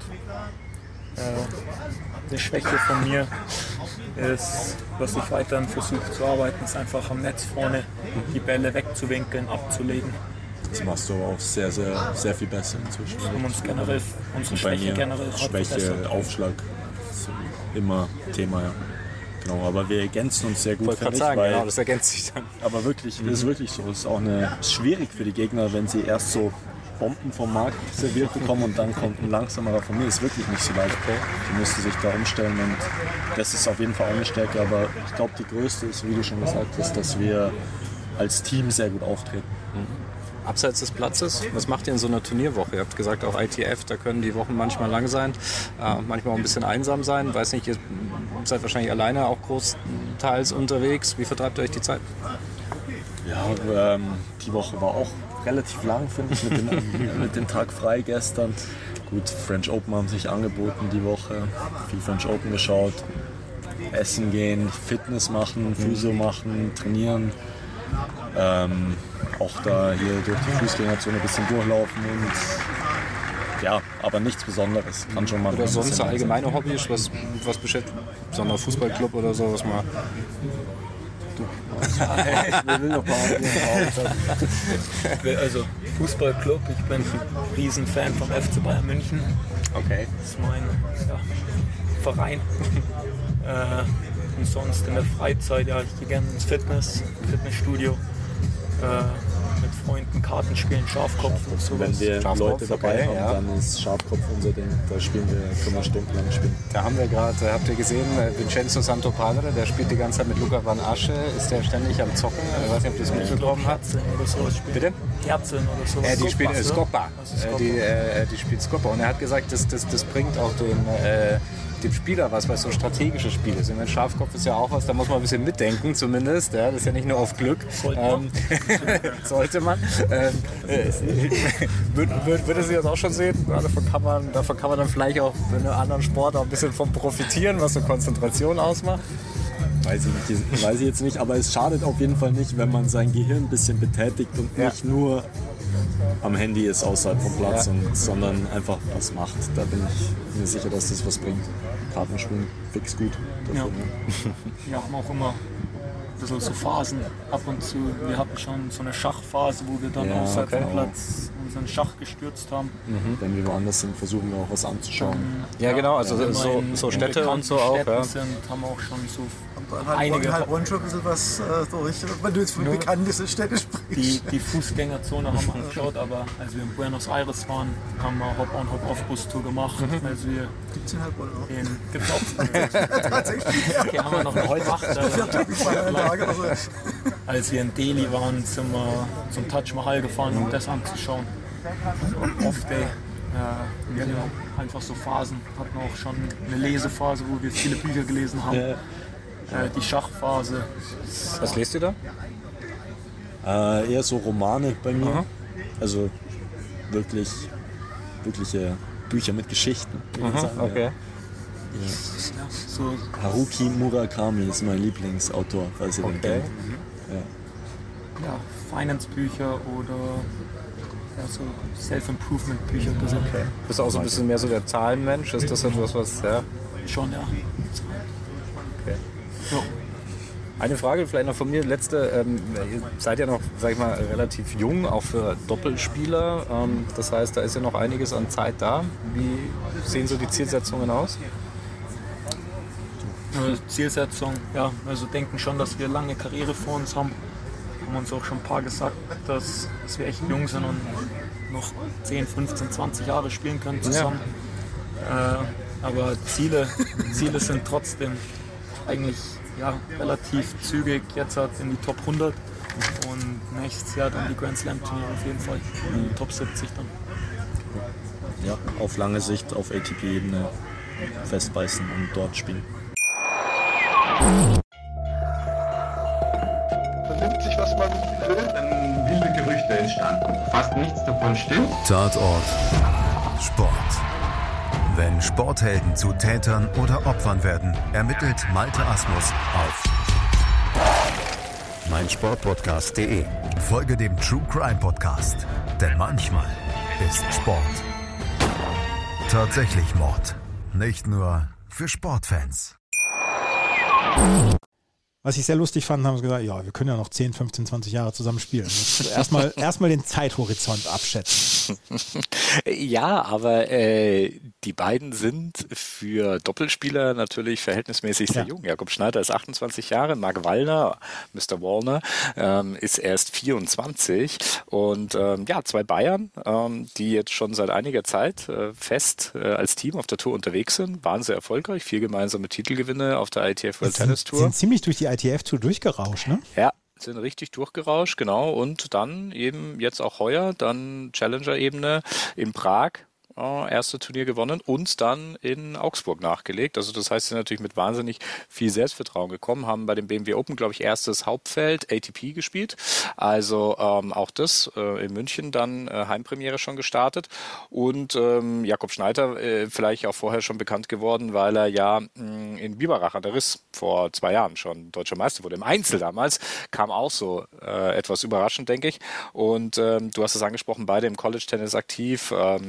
Die Schwäche von mir ist, was ich weiterhin versuche zu arbeiten, ist einfach am Netz vorne die Bälle wegzuwinkeln, abzulegen. Das machst du aber auch sehr, sehr, sehr viel besser inzwischen. Unsere Schwäche generell Schwäche, Aufschlag ist immer Thema, ja. Genau, aber wir ergänzen uns sehr gut, finde ich. Genau, das ergänzt sich dann. Aber wirklich, das ist wirklich so. Es ist auch schwierig für die Gegner, wenn sie erst so Bomben vom Markt serviert bekommen und dann kommt ein langsamerer von mir. Ist wirklich nicht so leicht. Die müssen sich da umstellen und das ist auf jeden Fall auch eine Stärke. Aber ich glaube, die größte ist, wie du schon gesagt hast, dass wir als Team sehr gut auftreten. Abseits des Platzes, was macht ihr in so einer Turnierwoche? Ihr habt gesagt, auch ITF, da können die Wochen manchmal lang sein, manchmal auch ein bisschen einsam sein. Weiß nicht, ihr seid wahrscheinlich alleine auch großteils unterwegs. Wie vertreibt ihr euch die Zeit? Ja, die Woche war auch relativ lang, finde ich, mit dem Tag frei gestern. Gut, French Open haben sich angeboten die Woche, viel French Open geschaut, essen gehen, Fitness machen, Physio machen, trainieren. Auch da hier durch die Fußgängerzone ein bisschen durchlaufen und ja, aber nichts Besonderes. Kann schon mal oder sonst allgemeine Hobbys, was beschäftigt, besonders Fußballclub oder so, was mal. Ich will noch mal also Fußballclub, ich bin ein Riesenfan vom FC Bayern München. Okay. Das ist mein Verein. Und sonst in der Freizeit, ja, ich gehe gerne ins Fitnessstudio. Mit Freunden Karten spielen, Schafkopf und sowas. Wenn wir Leute dabei haben, dann ist Schafkopf unser Ding. Da können wir stundenlang spielen. Da haben wir gerade, habt ihr gesehen, Vincenzo Santopadre, der spielt die ganze Zeit mit Luca Van Asche, ist der ständig am Zocken. Ich weiß nicht, ob du das mitbekommen hast. Oder sowas Bitte? Kerzen oder sowas. Die spielt Skoppa. Die spielt Skoppa. Und er hat gesagt, das bringt auch dem Spieler was, weil es so strategische Spiele sind. Ein Schafkopf ist ja auch was, da muss man ein bisschen mitdenken zumindest. Ja, das ist ja nicht nur auf Glück. Sollte man. Würde Sie das auch schon sehen? Ja, davon kann man dann vielleicht auch in einem anderen Sport auch ein bisschen von profitieren, was so Konzentration ausmacht. Weiß ich jetzt nicht, aber es schadet auf jeden Fall nicht, wenn man sein Gehirn ein bisschen betätigt und nicht nur am Handy ist außerhalb vom Platz, sondern einfach was macht. Da bin ich mir sicher, dass das was bringt. Kartenspielen fix gut. Dafür, Wir haben auch immer ein bisschen so Phasen ab und zu. Wir hatten schon so eine Schachphase, wo wir dann außerhalb vom Platz unseren Schach gestürzt haben. Wenn wir woanders sind, versuchen wir auch was anzuschauen. Ja, genau, also so Städte und so auch. Ja. Sind, haben wir auch schon so einige. Heilbronn schon ein bisschen was durch, wenn du jetzt von bekannteste Städte sprichst. Die Fußgängerzone haben wir angeschaut, aber als wir in Buenos Aires waren, haben wir Hop-on, Hop-off-Bus-Tour gemacht. Also Gibt's in Heilbronn auch? Gibt's auch. Tatsächlich. Okay, haben wir noch eine heute gemacht. Als wir in Delhi waren, sind wir zum Taj Mahal gefahren, um das anzuschauen. So Off-Day. Wir haben einfach so Phasen. Hatten auch schon eine Lesephase, wo wir viele Bücher gelesen haben. Die Schachphase. Was lest ihr da? Eher so Romane bei mir. Also wirklich wirkliche Bücher mit Geschichten. Okay. Ja. So Haruki Murakami ist mein Lieblingsautor, falls ihr den kennt. Ja, Finance-Bücher oder so Self-Improvement-Bücher. Okay. Bist du auch so ein bisschen mehr so der Zahlenmensch? Ist das etwas, was... Ja? Schon, ja. Okay. Ja. Eine Frage vielleicht noch von mir, letzte. Ihr seid ja noch, sag ich mal, relativ jung, auch für Doppelspieler. Das heißt, da ist ja noch einiges an Zeit da. Wie sehen so die Zielsetzungen aus? Zielsetzung, ja, also denken schon, dass wir lange Karriere vor uns haben. Haben uns auch schon ein paar gesagt, dass wir echt jung sind und noch 10, 15, 20 Jahre spielen können zusammen. Ja. Aber Ziele sind trotzdem eigentlich relativ zügig jetzt halt in die Top 100 und nächstes Jahr dann die Grand Slam Turniere auf jeden Fall, in die Top 70 dann. Ja, auf lange Sicht auf ATP-Ebene festbeißen und dort spielen. Vernimmt sich, was man will, dann wilde Gerüchte entstanden. Fast nichts davon stimmt. Tatort Sport. Wenn Sporthelden zu Tätern oder Opfern werden, ermittelt Malte Asmus auf meinsportpodcast.de. Folge dem True Crime Podcast, denn manchmal ist Sport tatsächlich Mord. Nicht nur für Sportfans. Was ich sehr lustig fand, haben sie gesagt, ja, wir können ja noch 10, 15, 20 Jahre zusammen spielen. Erstmal den Zeithorizont abschätzen. Ja, aber die beiden sind für Doppelspieler natürlich verhältnismäßig sehr jung. Jakob Schneider ist 28 Jahre, Mark Wallner, Mr. Wallner, ist erst 24. Und zwei Bayern, die jetzt schon seit einiger Zeit fest als Team auf der Tour unterwegs sind, waren sehr erfolgreich, 4 gemeinsame Titelgewinne auf der ITF World Tennis Tour. Sind ziemlich durch die ITF-Tour durchgerauscht, ne? Ja, sind richtig durchgerauscht, genau. Und dann eben jetzt auch heuer, dann Challenger-Ebene in Prag. Erste Turnier gewonnen und dann in Augsburg nachgelegt. Also das heißt, sie sind natürlich mit wahnsinnig viel Selbstvertrauen gekommen, haben bei dem BMW Open, glaube ich, erstes Hauptfeld ATP gespielt. Also auch das in München dann Heimpremiere schon gestartet. Und Jakob Schneider vielleicht auch vorher schon bekannt geworden, weil er ja in Biberach an der Riss vor 2 Jahren schon deutscher Meister wurde. Im Einzel damals kam auch so etwas überraschend, denke ich. Und du hast es angesprochen, beide im College-Tennis aktiv.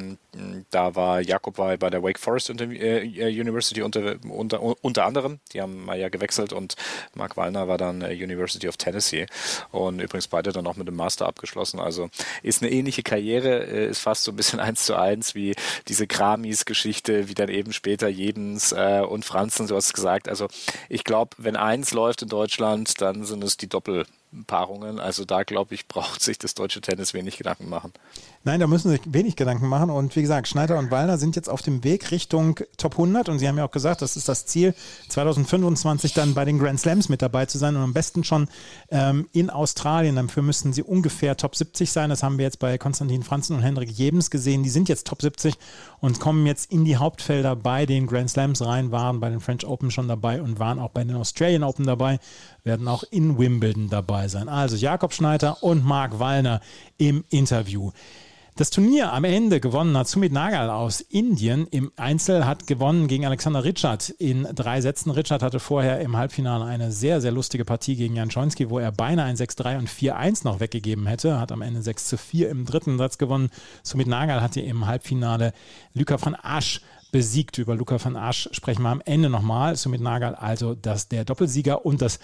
Da war Jakob bei der Wake Forest University unter anderem. Die haben mal ja gewechselt und Mark Wallner war dann University of Tennessee. Und übrigens beide dann auch mit dem Master abgeschlossen. Also ist eine ähnliche Karriere, ist fast so ein bisschen 1:1 wie diese Kramis-Geschichte, wie dann eben später Jedens und Franzen, du hast gesagt. Also ich glaube, wenn eins läuft in Deutschland, dann sind es die Doppelpaarungen. Also da, glaube ich, braucht sich das deutsche Tennis wenig Gedanken machen. Nein, da müssen Sie sich wenig Gedanken machen. Und wie gesagt, Schneider und Wallner sind jetzt auf dem Weg Richtung Top 100. Und Sie haben ja auch gesagt, das ist das Ziel, 2025 dann bei den Grand Slams mit dabei zu sein. Und am besten schon in Australien. Dafür müssten Sie ungefähr Top 70 sein. Das haben wir jetzt bei Konstantin Franzen und Henrik Jebens gesehen. Die sind jetzt Top 70 und kommen jetzt in die Hauptfelder bei den Grand Slams rein, waren bei den French Open schon dabei und waren auch bei den Australian Open dabei, werden auch in Wimbledon dabei sein. Also Jakob Schneider und Mark Wallner im Interview. Das Turnier am Ende gewonnen hat Sumit Nagal aus Indien. Im Einzel hat gewonnen gegen Alexander Ritschard in 3 Sätzen. Ritschard hatte vorher im Halbfinale eine sehr, sehr lustige Partie gegen Jan Schonski, wo er beinahe ein 6-3 und 4-1 noch weggegeben hätte. Hat am Ende 6-4 im 3. Satz gewonnen. Sumit Nagal hatte im Halbfinale Luca van Asch besiegt. Über Luca van Asch sprechen wir am Ende nochmal. Sumit Nagal, also der Doppelsieger und das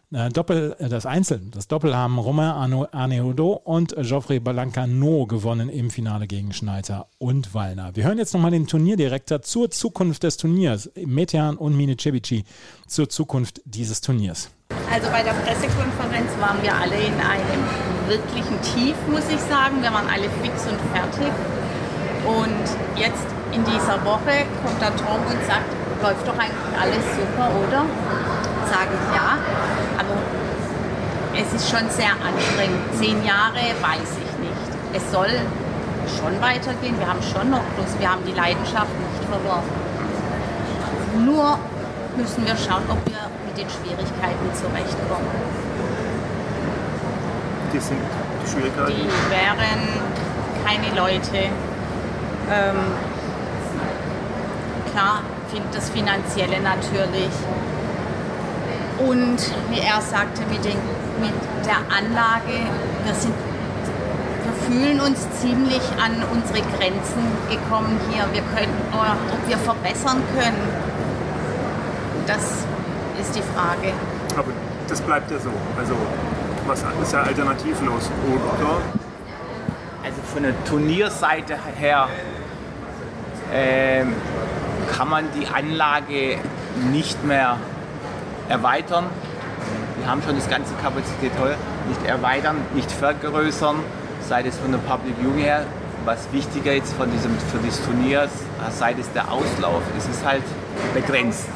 Doppel haben Romain Arnaudot und Geoffrey Balancano gewonnen im Finale gegen Schneider und Wallner. Wir hören jetzt nochmal den Turnierdirektor zur Zukunft des Turniers, Metehan und Mine Cebici, zur Zukunft dieses Turniers. Also bei der Pressekonferenz waren wir alle in einem wirklichen Tief, muss ich sagen. Wir waren alle fix und fertig. Und jetzt in dieser Woche kommt der Tom und sagt, läuft doch eigentlich alles super, oder? Sage ich ja, aber es ist schon sehr anstrengend. 10 Jahre weiß ich nicht. Es soll schon weitergehen, wir haben schon noch Lust, wir haben die Leidenschaft nicht verloren. Nur müssen wir schauen, ob wir mit den Schwierigkeiten zurechtkommen. Die sind die Schwierigkeiten? Die wären keine Leute, Klar, das Finanzielle natürlich. Und wie er sagte, mit der Anlage, wir fühlen uns ziemlich an unsere Grenzen gekommen hier. Ob wir verbessern können, das ist die Frage. Aber das bleibt ja so. Also was ist ja alternativlos, oder? Also von der Turnierseite her kann man die Anlage nicht mehr erweitern. Wir haben schon das ganze Kapazität nicht erweitern, nicht vergrößern, sei es von der Public Viewing her. Was wichtiger jetzt für das Turnier, sei es der Auslauf. Es ist halt begrenzt.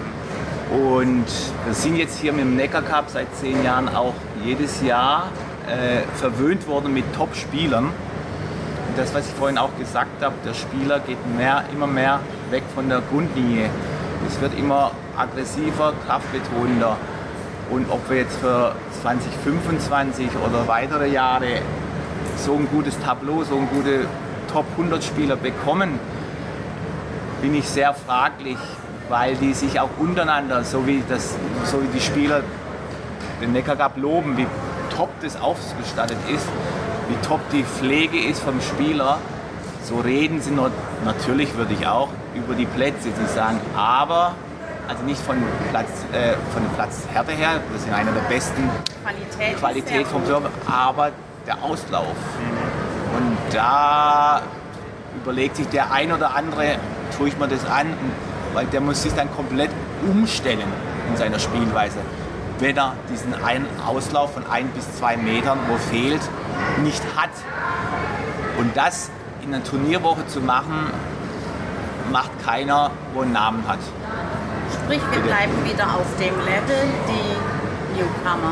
Und wir sind jetzt hier mit dem Neckar Cup seit 10 Jahren auch jedes Jahr verwöhnt worden mit Top-Spielern. Und das, was ich vorhin auch gesagt habe, der Spieler geht immer mehr weg von der Grundlinie. Es wird immer aggressiver, kraftbetonender. Und ob wir jetzt für 2025 oder weitere Jahre so ein gutes Tableau, so ein gute Top-100-Spieler bekommen, bin ich sehr fraglich, weil die sich auch untereinander, so wie die Spieler den Neckar Cup loben, wie top das ausgestattet ist, wie top die Pflege ist vom Spieler, so reden sie natürlich würde ich auch über die Plätze, sie sagen, aber also nicht von der Platzhärte her, das ist einer der besten Qualität vom Server, aber der Auslauf. Und da überlegt sich der ein oder andere, tue ich mir das an, weil der muss sich dann komplett umstellen in seiner Spielweise, wenn er diesen einen Auslauf von 1 bis 2 Metern, wo fehlt, nicht hat. Und das in einer Turnierwoche zu machen, macht keiner, wo einen Namen hat. Sprich, wir bleiben wieder auf dem Level, die Newcomer.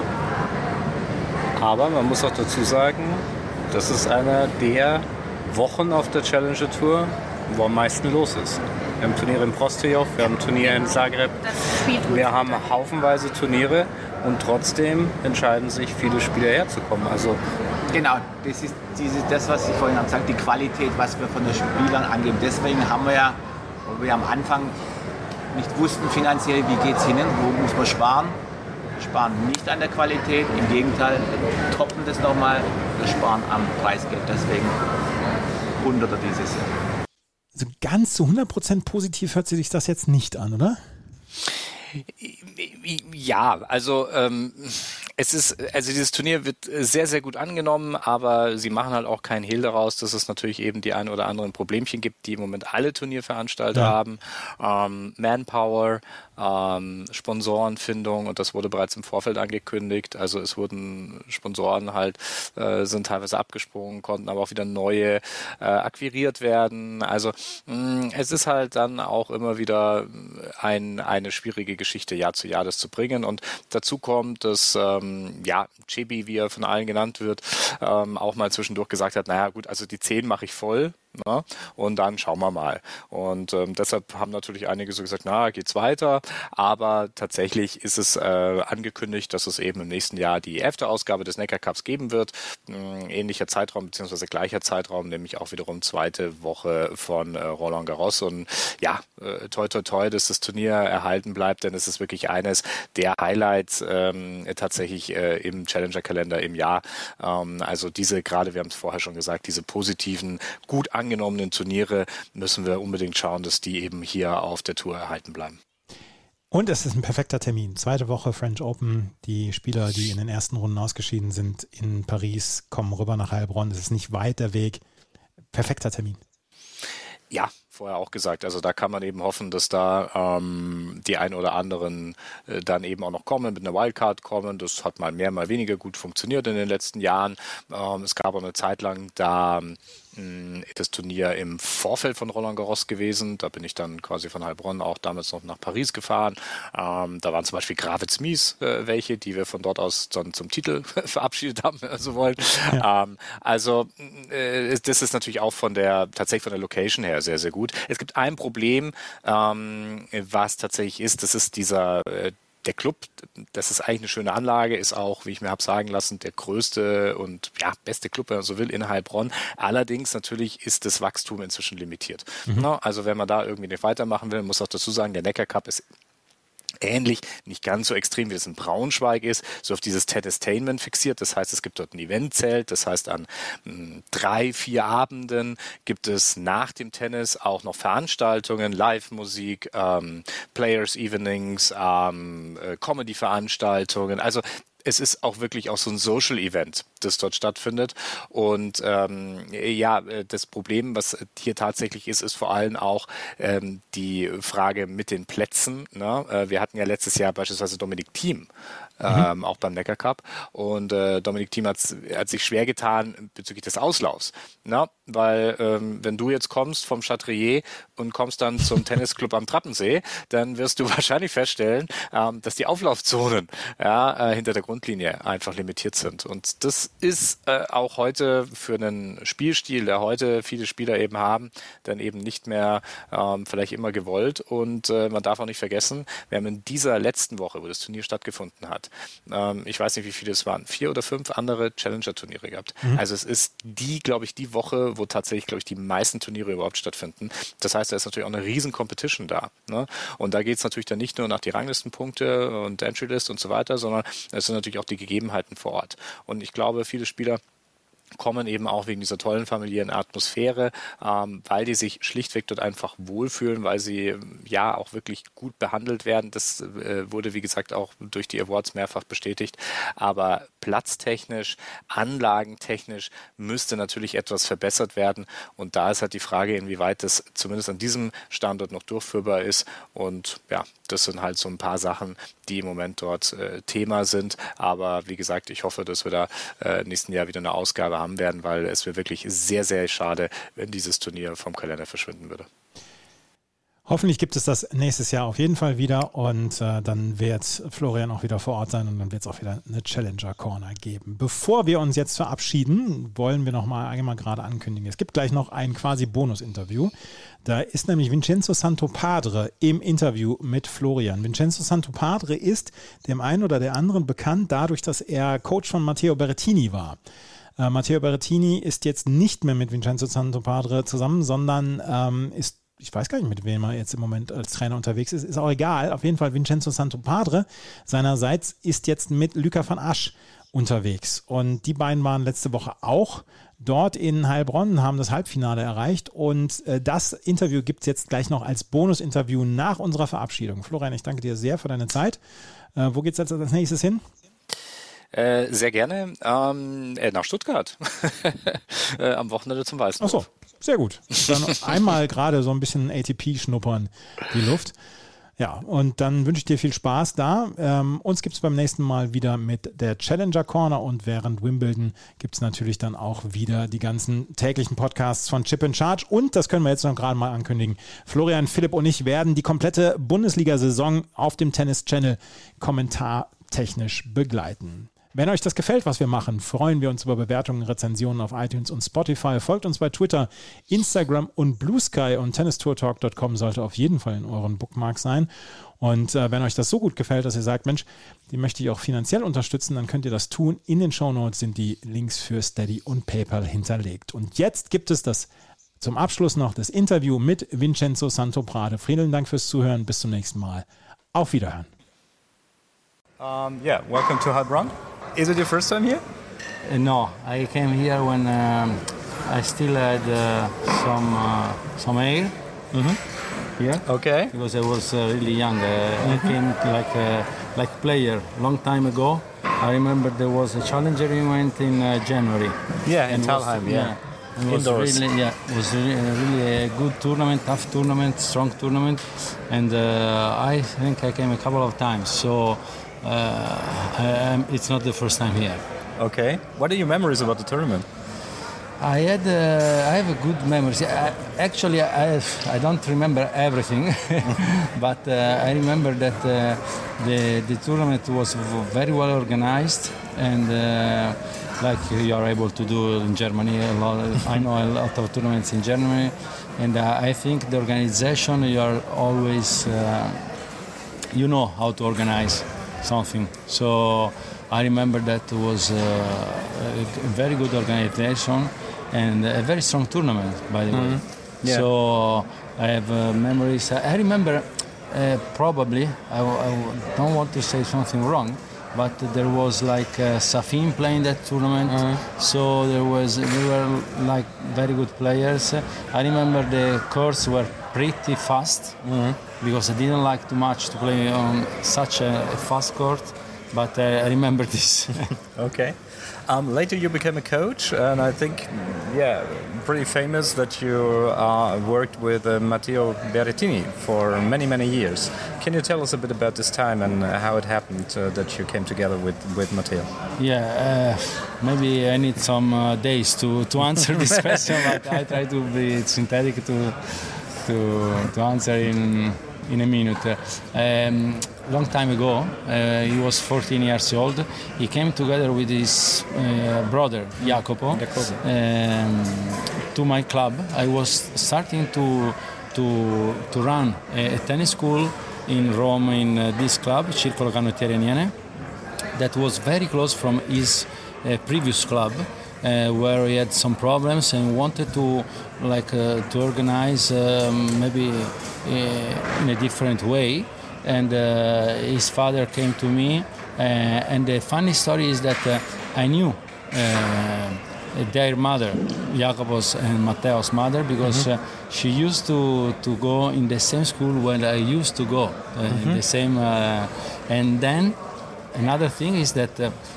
Aber man muss auch dazu sagen, das ist eine der Wochen auf der Challenger Tour, wo am meisten los ist. Wir haben Turniere in Prostejov, wir haben ein Turnier in Zagreb, wir haben haufenweise Turniere und trotzdem entscheiden sich viele Spieler herzukommen. Also genau, das ist das, was ich vorhin gesagt habe, die Qualität, was wir von den Spielern angeben. Deswegen haben wir ja, wo wir am Anfang nicht wussten finanziell, wie geht es hin, wo muss man sparen. Wir sparen nicht an der Qualität, im Gegenteil, wir toppen das nochmal, wir sparen am Preisgeld. Deswegen 100er dieses Jahr. Also ganz zu 100% positiv hört sich das jetzt nicht an, oder? Ja, also dieses Turnier wird sehr, sehr gut angenommen, aber sie machen halt auch keinen Hehl daraus, dass es natürlich eben die ein oder anderen Problemchen gibt, die im Moment alle Turnierveranstalter haben. Manpower, Sponsorenfindung, und das wurde bereits im Vorfeld angekündigt. Also es wurden Sponsoren sind teilweise abgesprungen, konnten aber auch wieder neue akquiriert werden. Also es ist halt dann auch immer wieder eine schwierige Geschichte, Jahr zu Jahr das zu bringen. Und dazu kommt, dass Cebi, wie er von allen genannt wird, auch mal zwischendurch gesagt hat, naja gut, also die 10 mache ich voll. Na, und dann schauen wir mal. Und deshalb haben natürlich einige so gesagt, na, geht's weiter. Aber tatsächlich ist es angekündigt, dass es eben im nächsten Jahr die 11. Ausgabe des Neckar Cups geben wird. Ähnlicher Zeitraum, beziehungsweise gleicher Zeitraum, nämlich auch wiederum 2. Woche von Roland Garros. Und ja, toi, toi, toi, dass das Turnier erhalten bleibt, denn es ist wirklich eines der Highlights tatsächlich im Challenger-Kalender im Jahr. Also gerade, wir haben es vorher schon gesagt, diese positiven, gut angenommenen Turniere müssen wir unbedingt schauen, dass die eben hier auf der Tour erhalten bleiben. Und es ist ein perfekter Termin. 2. Woche French Open. Die Spieler, die in den ersten Runden ausgeschieden sind in Paris, kommen rüber nach Heilbronn. Es ist nicht weit der Weg. Perfekter Termin. Ja, vorher auch gesagt. Also da kann man eben hoffen, dass da die ein oder anderen dann eben auch noch kommen, mit einer Wildcard kommen. Das hat mal mehr, mal weniger gut funktioniert in den letzten Jahren. Es gab auch eine Zeit lang, da das Turnier im Vorfeld von Roland Garros gewesen. Da bin ich dann quasi von Heilbronn auch damals noch nach Paris gefahren. Da waren zum Beispiel Gravitz-Mies welche, die wir von dort aus dann zum Titel verabschiedet haben, wenn wir so wollen. Ja. Das ist natürlich auch tatsächlich von der Location her sehr, sehr gut. Es gibt ein Problem, was tatsächlich ist, das ist der Club, das ist eigentlich eine schöne Anlage, ist auch, wie ich mir habe sagen lassen, der größte und beste Club, wenn man so will, in Heilbronn. Allerdings natürlich ist das Wachstum inzwischen limitiert. Also wenn man da irgendwie nicht weitermachen will, muss auch dazu sagen, der Neckar Cup ist ähnlich, nicht ganz so extrem, wie es in Braunschweig ist, so auf dieses Tennistainment fixiert. Das heißt, es gibt dort ein Eventzelt. Das heißt, an 3-4 Abenden gibt es nach dem Tennis auch noch Veranstaltungen, Live-Musik, Players Evenings, Comedy-Veranstaltungen. Also es ist auch wirklich auch so ein Social-Event, das dort stattfindet. Und das Problem, was hier tatsächlich ist, ist vor allem auch die Frage mit den Plätzen. Ne? Wir hatten ja letztes Jahr beispielsweise Dominik Thiem, auch beim Neckar Cup. Und Dominik Thiem hat sich schwer getan bezüglich des Auslaufs. Na? Weil wenn du jetzt kommst vom Chatrier und kommst dann zum Tennisclub am Trappensee, dann wirst du wahrscheinlich feststellen, dass die Auflaufzonen hinter der Grundlinie einfach limitiert sind. Und das ist auch heute für einen Spielstil, der heute viele Spieler eben haben, dann eben nicht mehr vielleicht immer gewollt. Und man darf auch nicht vergessen, wir haben in dieser letzten Woche, wo das Turnier stattgefunden hat, ich weiß nicht, wie viele es waren, 4 oder 5 andere Challenger-Turniere gehabt. Also es ist die Woche, wo tatsächlich, glaube ich, die meisten Turniere überhaupt stattfinden. Das heißt, da ist natürlich auch eine riesen Competition da. Ne? Und da geht es natürlich dann nicht nur nach die Ranglistenpunkte und Entry-List und so weiter, sondern es sind natürlich auch die Gegebenheiten vor Ort. Und ich glaube, viele Spieler kommen eben auch wegen dieser tollen familiären Atmosphäre, weil die sich schlichtweg dort einfach wohlfühlen, weil sie auch wirklich gut behandelt werden. Das wurde, wie gesagt, auch durch die Awards mehrfach bestätigt. Aber platztechnisch, anlagentechnisch müsste natürlich etwas verbessert werden. Und da ist halt die Frage, inwieweit das zumindest an diesem Standort noch durchführbar ist. Und das sind halt so ein paar Sachen, die im Moment dort Thema sind. Aber wie gesagt, ich hoffe, dass wir da nächsten Jahr wieder eine Ausgabe haben werden, weil es wäre wirklich sehr, sehr schade, wenn dieses Turnier vom Kalender verschwinden würde. Hoffentlich gibt es das nächstes Jahr auf jeden Fall wieder und dann wird Florian auch wieder vor Ort sein und dann wird es auch wieder eine Challenger Corner geben. Bevor wir uns jetzt verabschieden, wollen wir noch mal einmal gerade ankündigen. Es gibt gleich noch ein quasi Bonus-Interview. Da ist nämlich Vincenzo Santopadre im Interview mit Florian. Vincenzo Santopadre ist dem einen oder der anderen bekannt dadurch, dass er Coach von Matteo Berrettini war. Matteo Berrettini ist jetzt nicht mehr mit Vincenzo Santopadre zusammen, sondern ist, ich weiß gar nicht, mit wem er jetzt im Moment als Trainer unterwegs ist, ist auch egal. Auf jeden Fall Vincenzo Santopadre seinerseits ist jetzt mit Luca van Asch unterwegs. Und die beiden waren letzte Woche auch dort in Heilbronn, haben das Halbfinale erreicht. Und das Interview gibt es jetzt gleich noch als Bonusinterview nach unserer Verabschiedung. Florian, ich danke dir sehr für deine Zeit. Wo geht es jetzt als nächstes hin? Sehr gerne nach Stuttgart am Wochenende zum Weißenhof. Ach so, sehr gut. Dann einmal gerade so ein bisschen ATP schnuppern, die Luft. Ja, und dann wünsche ich dir viel Spaß da. Uns gibt es beim nächsten Mal wieder mit der Challenger Corner und während Wimbledon gibt es natürlich dann auch wieder die ganzen täglichen Podcasts von Chip and Charge und, das können wir jetzt noch gerade mal ankündigen, Florian, Philipp und ich werden die komplette Bundesliga-Saison auf dem Tennis-Channel kommentartechnisch begleiten. Wenn euch das gefällt, was wir machen, freuen wir uns über Bewertungen, Rezensionen auf iTunes und Spotify. Folgt uns bei Twitter, Instagram und Blue Sky und tennistourtalk.com sollte auf jeden Fall in euren Bookmarks sein. Und wenn euch das so gut gefällt, dass ihr sagt, Mensch, die möchte ich auch finanziell unterstützen, dann könnt ihr das tun. In den Shownotes sind die Links für Steady und PayPal hinterlegt. Und jetzt gibt es zum Abschluss noch das Interview mit Vincenzo Santopadre. Vielen Dank fürs Zuhören. Bis zum nächsten Mal. Auf Wiederhören. Welcome to Heilbronn. Is it your first time here? No, I came here when I still had some hair here. Okay. Because I was really young. I came like player long time ago. I remember there was a challenger event in January. Yeah, in Thalheim. It was really a good tournament, tough tournament, strong tournament, and I think I came a couple of times. So. It's not the first time here. Okay. What are your memories about the tournament? I have a good memories. Actually, I don't remember everything, but I remember that the tournament was very well organized, and like you are able to do in Germany. I know a lot of tournaments in Germany, and I think the organization, you are always, you know how to organize. something. So I remember that was a very good organization and a very strong tournament, by the way. Yeah. So I have memories. I remember probably, I don't want to say something wrong, but there was like Safin playing that tournament. So there were like very good players. I remember the courts were pretty fast because I didn't like too much to play on such a fast court. But I remember this. Okay. Later you became a coach, and I think, pretty famous that you worked with Matteo Berrettini for many, many years. Can you tell us a bit about this time and how it happened that you came together with Matteo? Yeah, maybe I need some days to answer this question, but I try to be synthetic to answer in a minute. Long time ago, he was 14 years old. He came together with his brother Jacopo to my club. I was starting to run a tennis school in Rome in this club, Circolo Canottieri Aniene, that was very close from his previous club. Where he had some problems and wanted to organize maybe in a different way, and his father came to me, and the funny story is that I knew their mother, Jacopo's and Matteo's mother, because she used to go in the same school where I used to go, in the same, and then another thing is that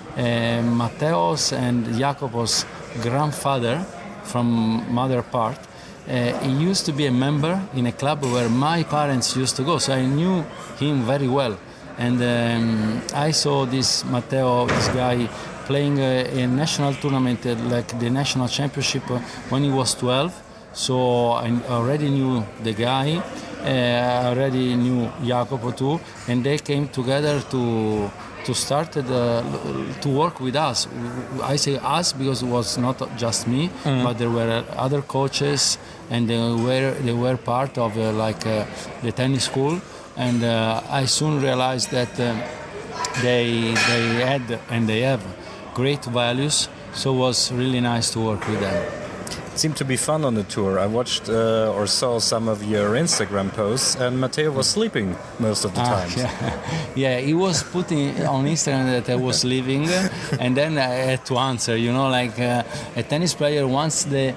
Matteo's and Jacopo's grandfather from mother part, he used to be a member in a club where my parents used to go, so I knew him very well. And I saw this Matteo, this guy, playing a national tournament, like the national championship, when he was 12. So I already knew the guy, I already knew Jacopo too, and they came together to start to work with us. I say us because it was not just me, but there were other coaches, and they were part of the tennis school. And I soon realized that they had and they have great values. So it was really nice to work with them. It seemed to be fun on the tour. I watched or saw some of your Instagram posts, and Matteo was sleeping most of the time. Yeah, he was putting on Instagram that I was leaving, and then I had to answer. You know, like a tennis player, once the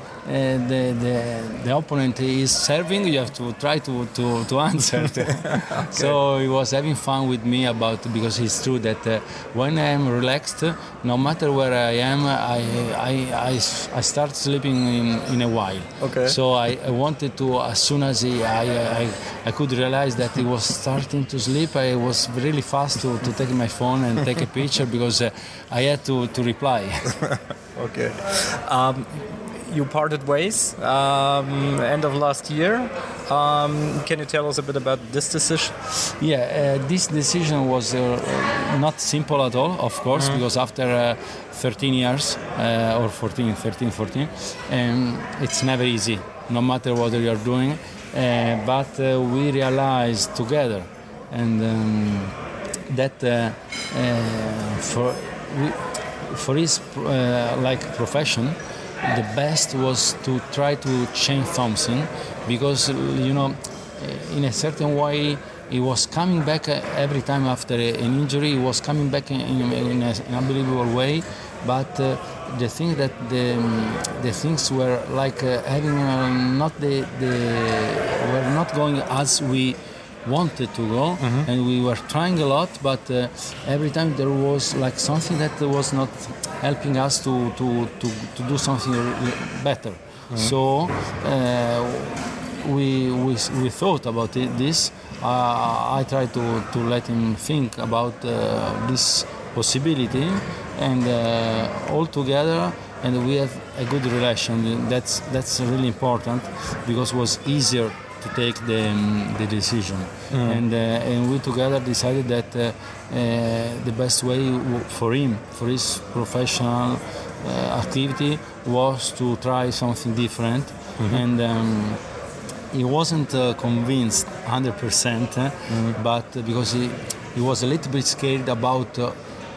opponent is serving, you have to try to answer. Okay. So he was having fun with me because it's true that when I am relaxed, no matter where I am, I start sleeping in a while. Okay. So I wanted to, as soon as I could realize that he was starting to sleep, I was really fast to take my phone and take a picture because I had to reply. Okay. You parted ways end of last year. Can you tell us a bit about this decision? Yeah, this decision was not simple at all, of course, because after 13 years, or 14, it's never easy, no matter what you're doing. But we realized together, and that for his profession, the best was to try to change something, because in a certain way he was coming back every time after an injury. He was coming back in an unbelievable way, but the thing that the things were like having were not going as we wanted to go, and we were trying a lot, but every time there was like something that was not helping us to do something better. So we thought about this. I tried to let him think about this possibility, and all together, and we have a good relation. That's really important, because it was easier to take the decision, and we together decided that the best way for him, for his professional activity, was to try something different, and he wasn't convinced 100%, but because he was a little bit scared about the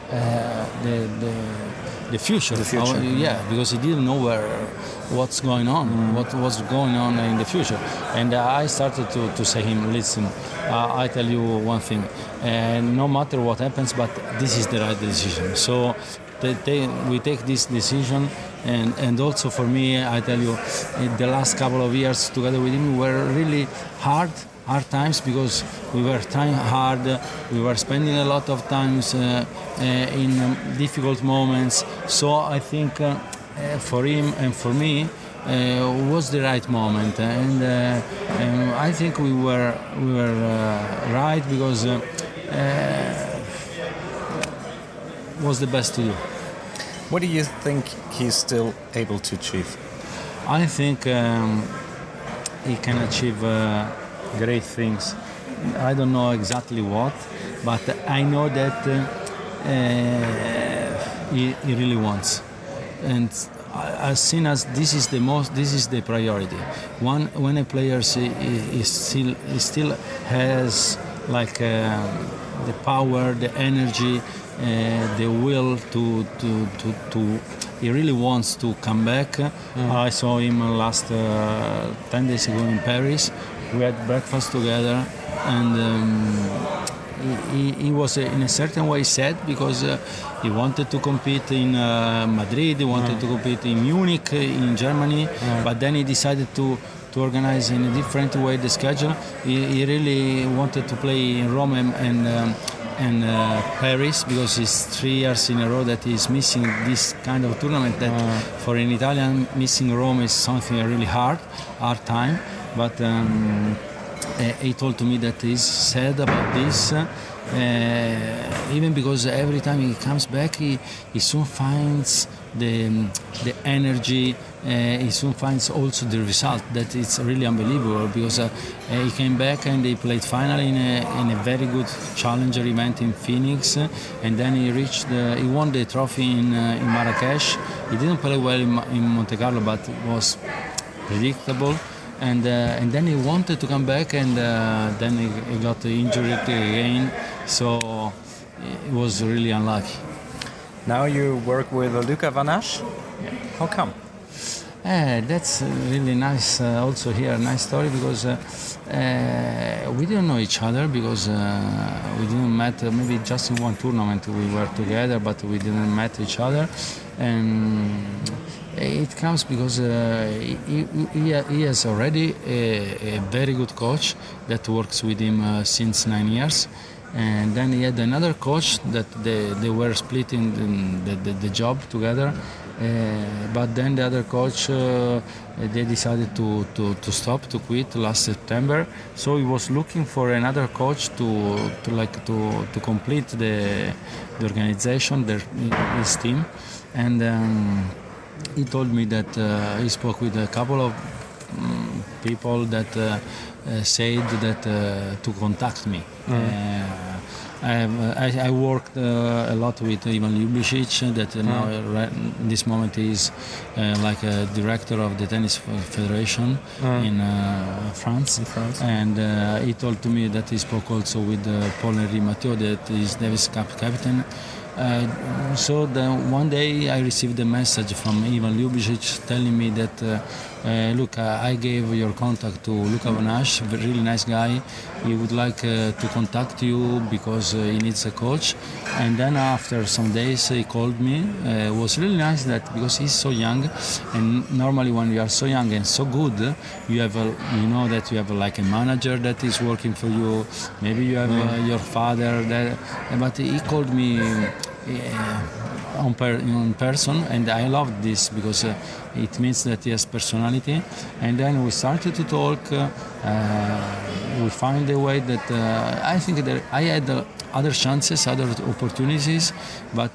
future. Because he didn't know what's going on, what was going on in the future. And I started to say him, listen, I tell you one thing, no matter what happens, but this is the right decision. So we take this decision, and also for me, I tell you, the last couple of years together with him were really hard times, because we were trying hard, we were spending a lot of times in difficult moments. So I think for him and for me was the right moment, and I think we were right, because was the best to do. What do you think he's still able to achieve? I think he can achieve great things. I don't know exactly what, but I know that he really wants. And as soon as this is the priority. When a player still has like the power, the energy, the will to he really wants to come back. I saw him last 10 days ago in Paris. We had breakfast together, and he was in a certain way sad, because he wanted to compete in Madrid, he wanted to compete in Munich, in Germany, but then he decided to organize in a different way the schedule. He really wanted to play in Rome and Paris, because it's 3 years in a row that he's missing this kind of tournament, that for an Italian missing Rome is something really hard time. But he told to me that he's sad about this, even because every time he comes back, he soon finds the energy. He soon finds also the result, that it's really unbelievable, because he came back and he played finally in a very good challenger event in Phoenix, and then he won the trophy in Marrakesh. He didn't play well in Monte Carlo, but it was predictable. And then he wanted to come back, and then he got injured again, so it was really unlucky. Now you work with Luca Van Assche. How come? That's really nice. Also here, nice story, because we didn't know each other, because we didn't met. Maybe just in one tournament we were together, but we didn't met each other. And it comes because he has already a very good coach that works with him since 9 years. And then he had another coach that they were splitting the job together. But then the other coach, they decided to stop, to quit last September. So he was looking for another coach to complete the organization, his team. And he told me that he spoke with a couple of people that said that to contact me. I worked a lot with Ivan Ljubicic, that now in this moment is like a director of the tennis federation in France. And he told to me that he spoke also with Paul-Henri Mathieu, that is Davis Cup captain. So one day I received a message from Ivan Ljubicic telling me that look, I gave your contact to Luca Van Assche, a really nice guy. He would like to contact you because he needs a coach. And then after some days he called me. It was really nice that, because he's so young, and normally when you are so young and so good, you have you know that you have like a manager that is working for you. Maybe you have your father that, but he called me in person, and I loved this because it means that he has personality. And then we started to talk. We found a way that I think that I had other chances, other opportunities, but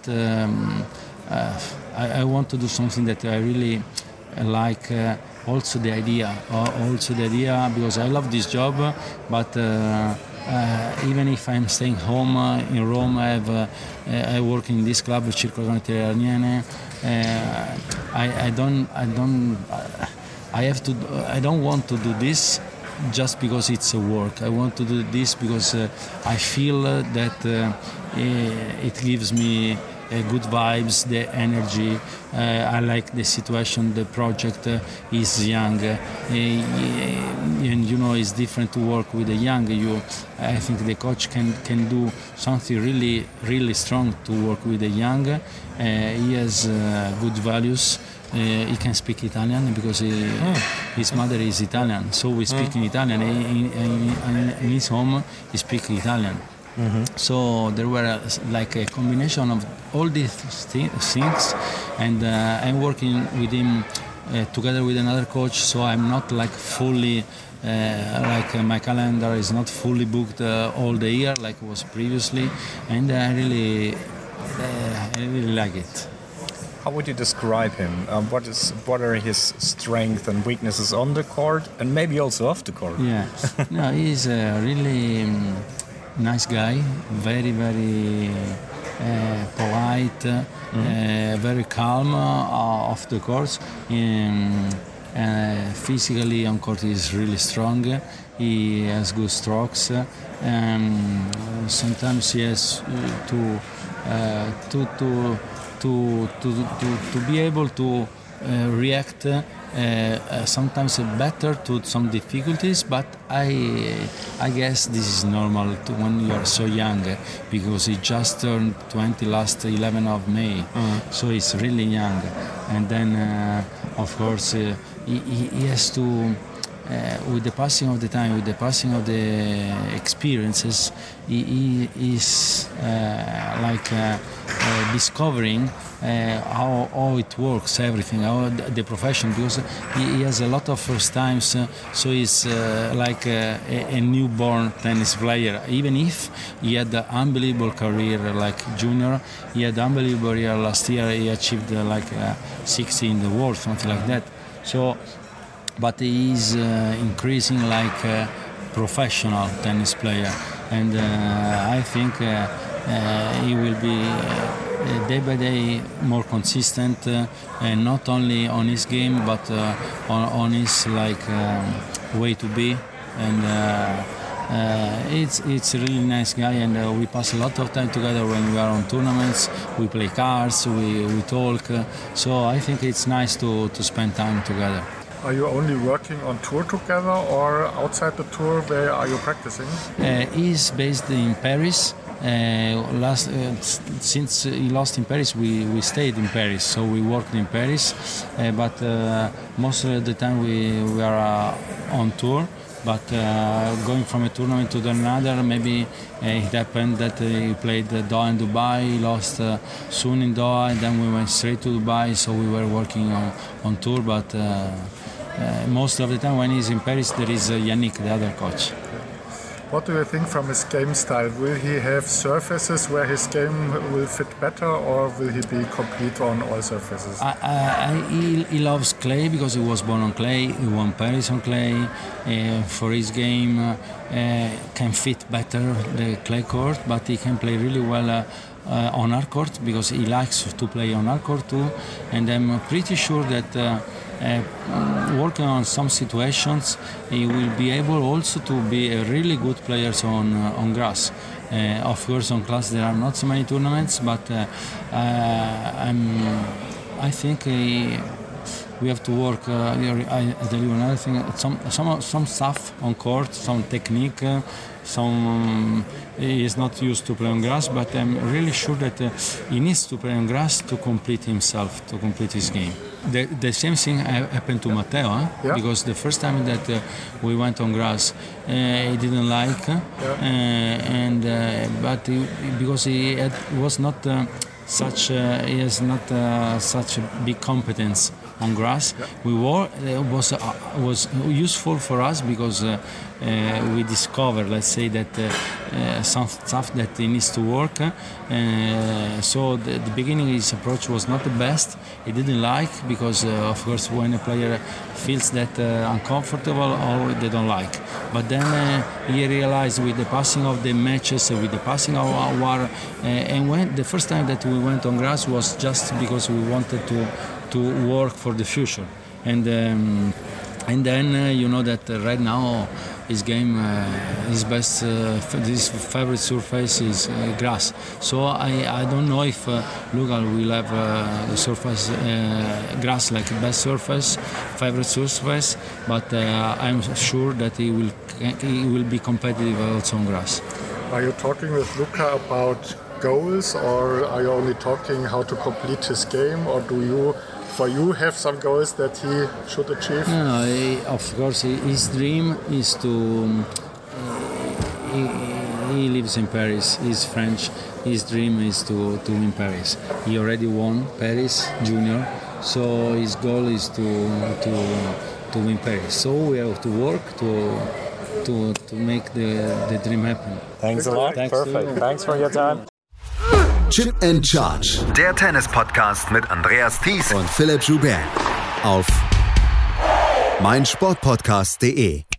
I want to do something that I really like. Also the idea, because I love this job, but even if I'm staying home in Rome, I work in this club, Circolo Canottiere Arniene. I don't want to do this just because it's a work. I want to do this because I feel that it gives me good vibes, the energy. I like the situation. The project is young, and you know it's different to work with the young. I think the coach can do something really, really strong to work with the young. He has good values. He can speak Italian because his mother is Italian, so we speak in Italian. In his home, he speaks Italian. So there were like a combination of all these things, and I'm working with him together with another coach. So I'm not like fully my calendar is not fully booked all the year like it was previously, and I really like it. How would you describe him? What are his strengths and weaknesses on the court, and maybe also off the court? Yeah, no, he's a really nice guy, very, very polite, very calm off the court. Physically on court he is really strong. He has good strokes. Sometimes he has to be able to react sometimes better to some difficulties, but I guess this is normal when you are so young, because he just turned 20 last 11 of May, so he's really young. And then of course he has to with the passing of the time, with the passing of the experiences, he is discovering how it works, everything, how the profession, because he has a lot of first times, so he's like a newborn tennis player. Even if he had an unbelievable career like junior, he had an unbelievable year last year. He achieved 60 in the world, something like that. So, but he is increasing like a professional tennis player, and I think he will be day by day more consistent, and not only on his game but on his way to be. And it's a really nice guy, and we pass a lot of time together when we are on tournaments. We play cards, we talk, so I think it's nice to spend time together. Are you only working on tour together, or outside the tour, where are you practicing? He's based in Paris. Since he lost in Paris, we stayed in Paris, so we worked in Paris. But most of the time we are on tour. But going from a tournament to another, maybe it happened that he played Doha and Dubai, he lost soon in Doha, and then we went straight to Dubai, so we were working on tour. But most of the time when he's in Paris, there is Yannick, the other coach. What do you think from his game style? Will he have surfaces where his game will fit better, or will he be complete on all surfaces? He loves clay because he was born on clay. He won Paris on clay. For his game, can fit better the clay court, but he can play really well on hard court because he likes to play on hard court too. And I'm pretty sure that working on some situations, he will be able also to be a really good player on grass. Of course, on grass there are not so many tournaments, but I think we have to work. I tell you another thing: some stuff on court, some technique. He is not used to play on grass, but I'm really sure that he needs to play on grass to complete himself, to complete his game. The same thing happened to Matteo, because the first time that we went on grass, he didn't like, but because he has not such a big competence on grass. Was useful for us because we discovered, let's say, that some stuff that he needs to work. So the beginning, his approach was not the best. He didn't like because, of course, when a player feels that uncomfortable, or they don't like. But then he realized with the passing of the matches, with the passing of our, and when the first time that we went on grass was just because we wanted to work for the future. And And then you know that right now his game, his best, his favorite surface is grass. So I don't know if Luca will have surface grass like best surface, favorite surface, but I'm sure that he will be competitive also on grass. Are you talking with Luca about goals, or are you only talking how to complete his game, or do you? For you, have some goals that he should achieve? No, of course, his dream is to. He lives in Paris. He's French. His dream is to win Paris. He already won Paris Junior, so his goal is to win Paris. So we have to work to make the dream happen. Thanks a lot. Perfect. Thanks for your time. Chip and Charge. Der Tennis-Podcast mit Andreas Thies und Philipp Joubert. Auf meinsportpodcast.de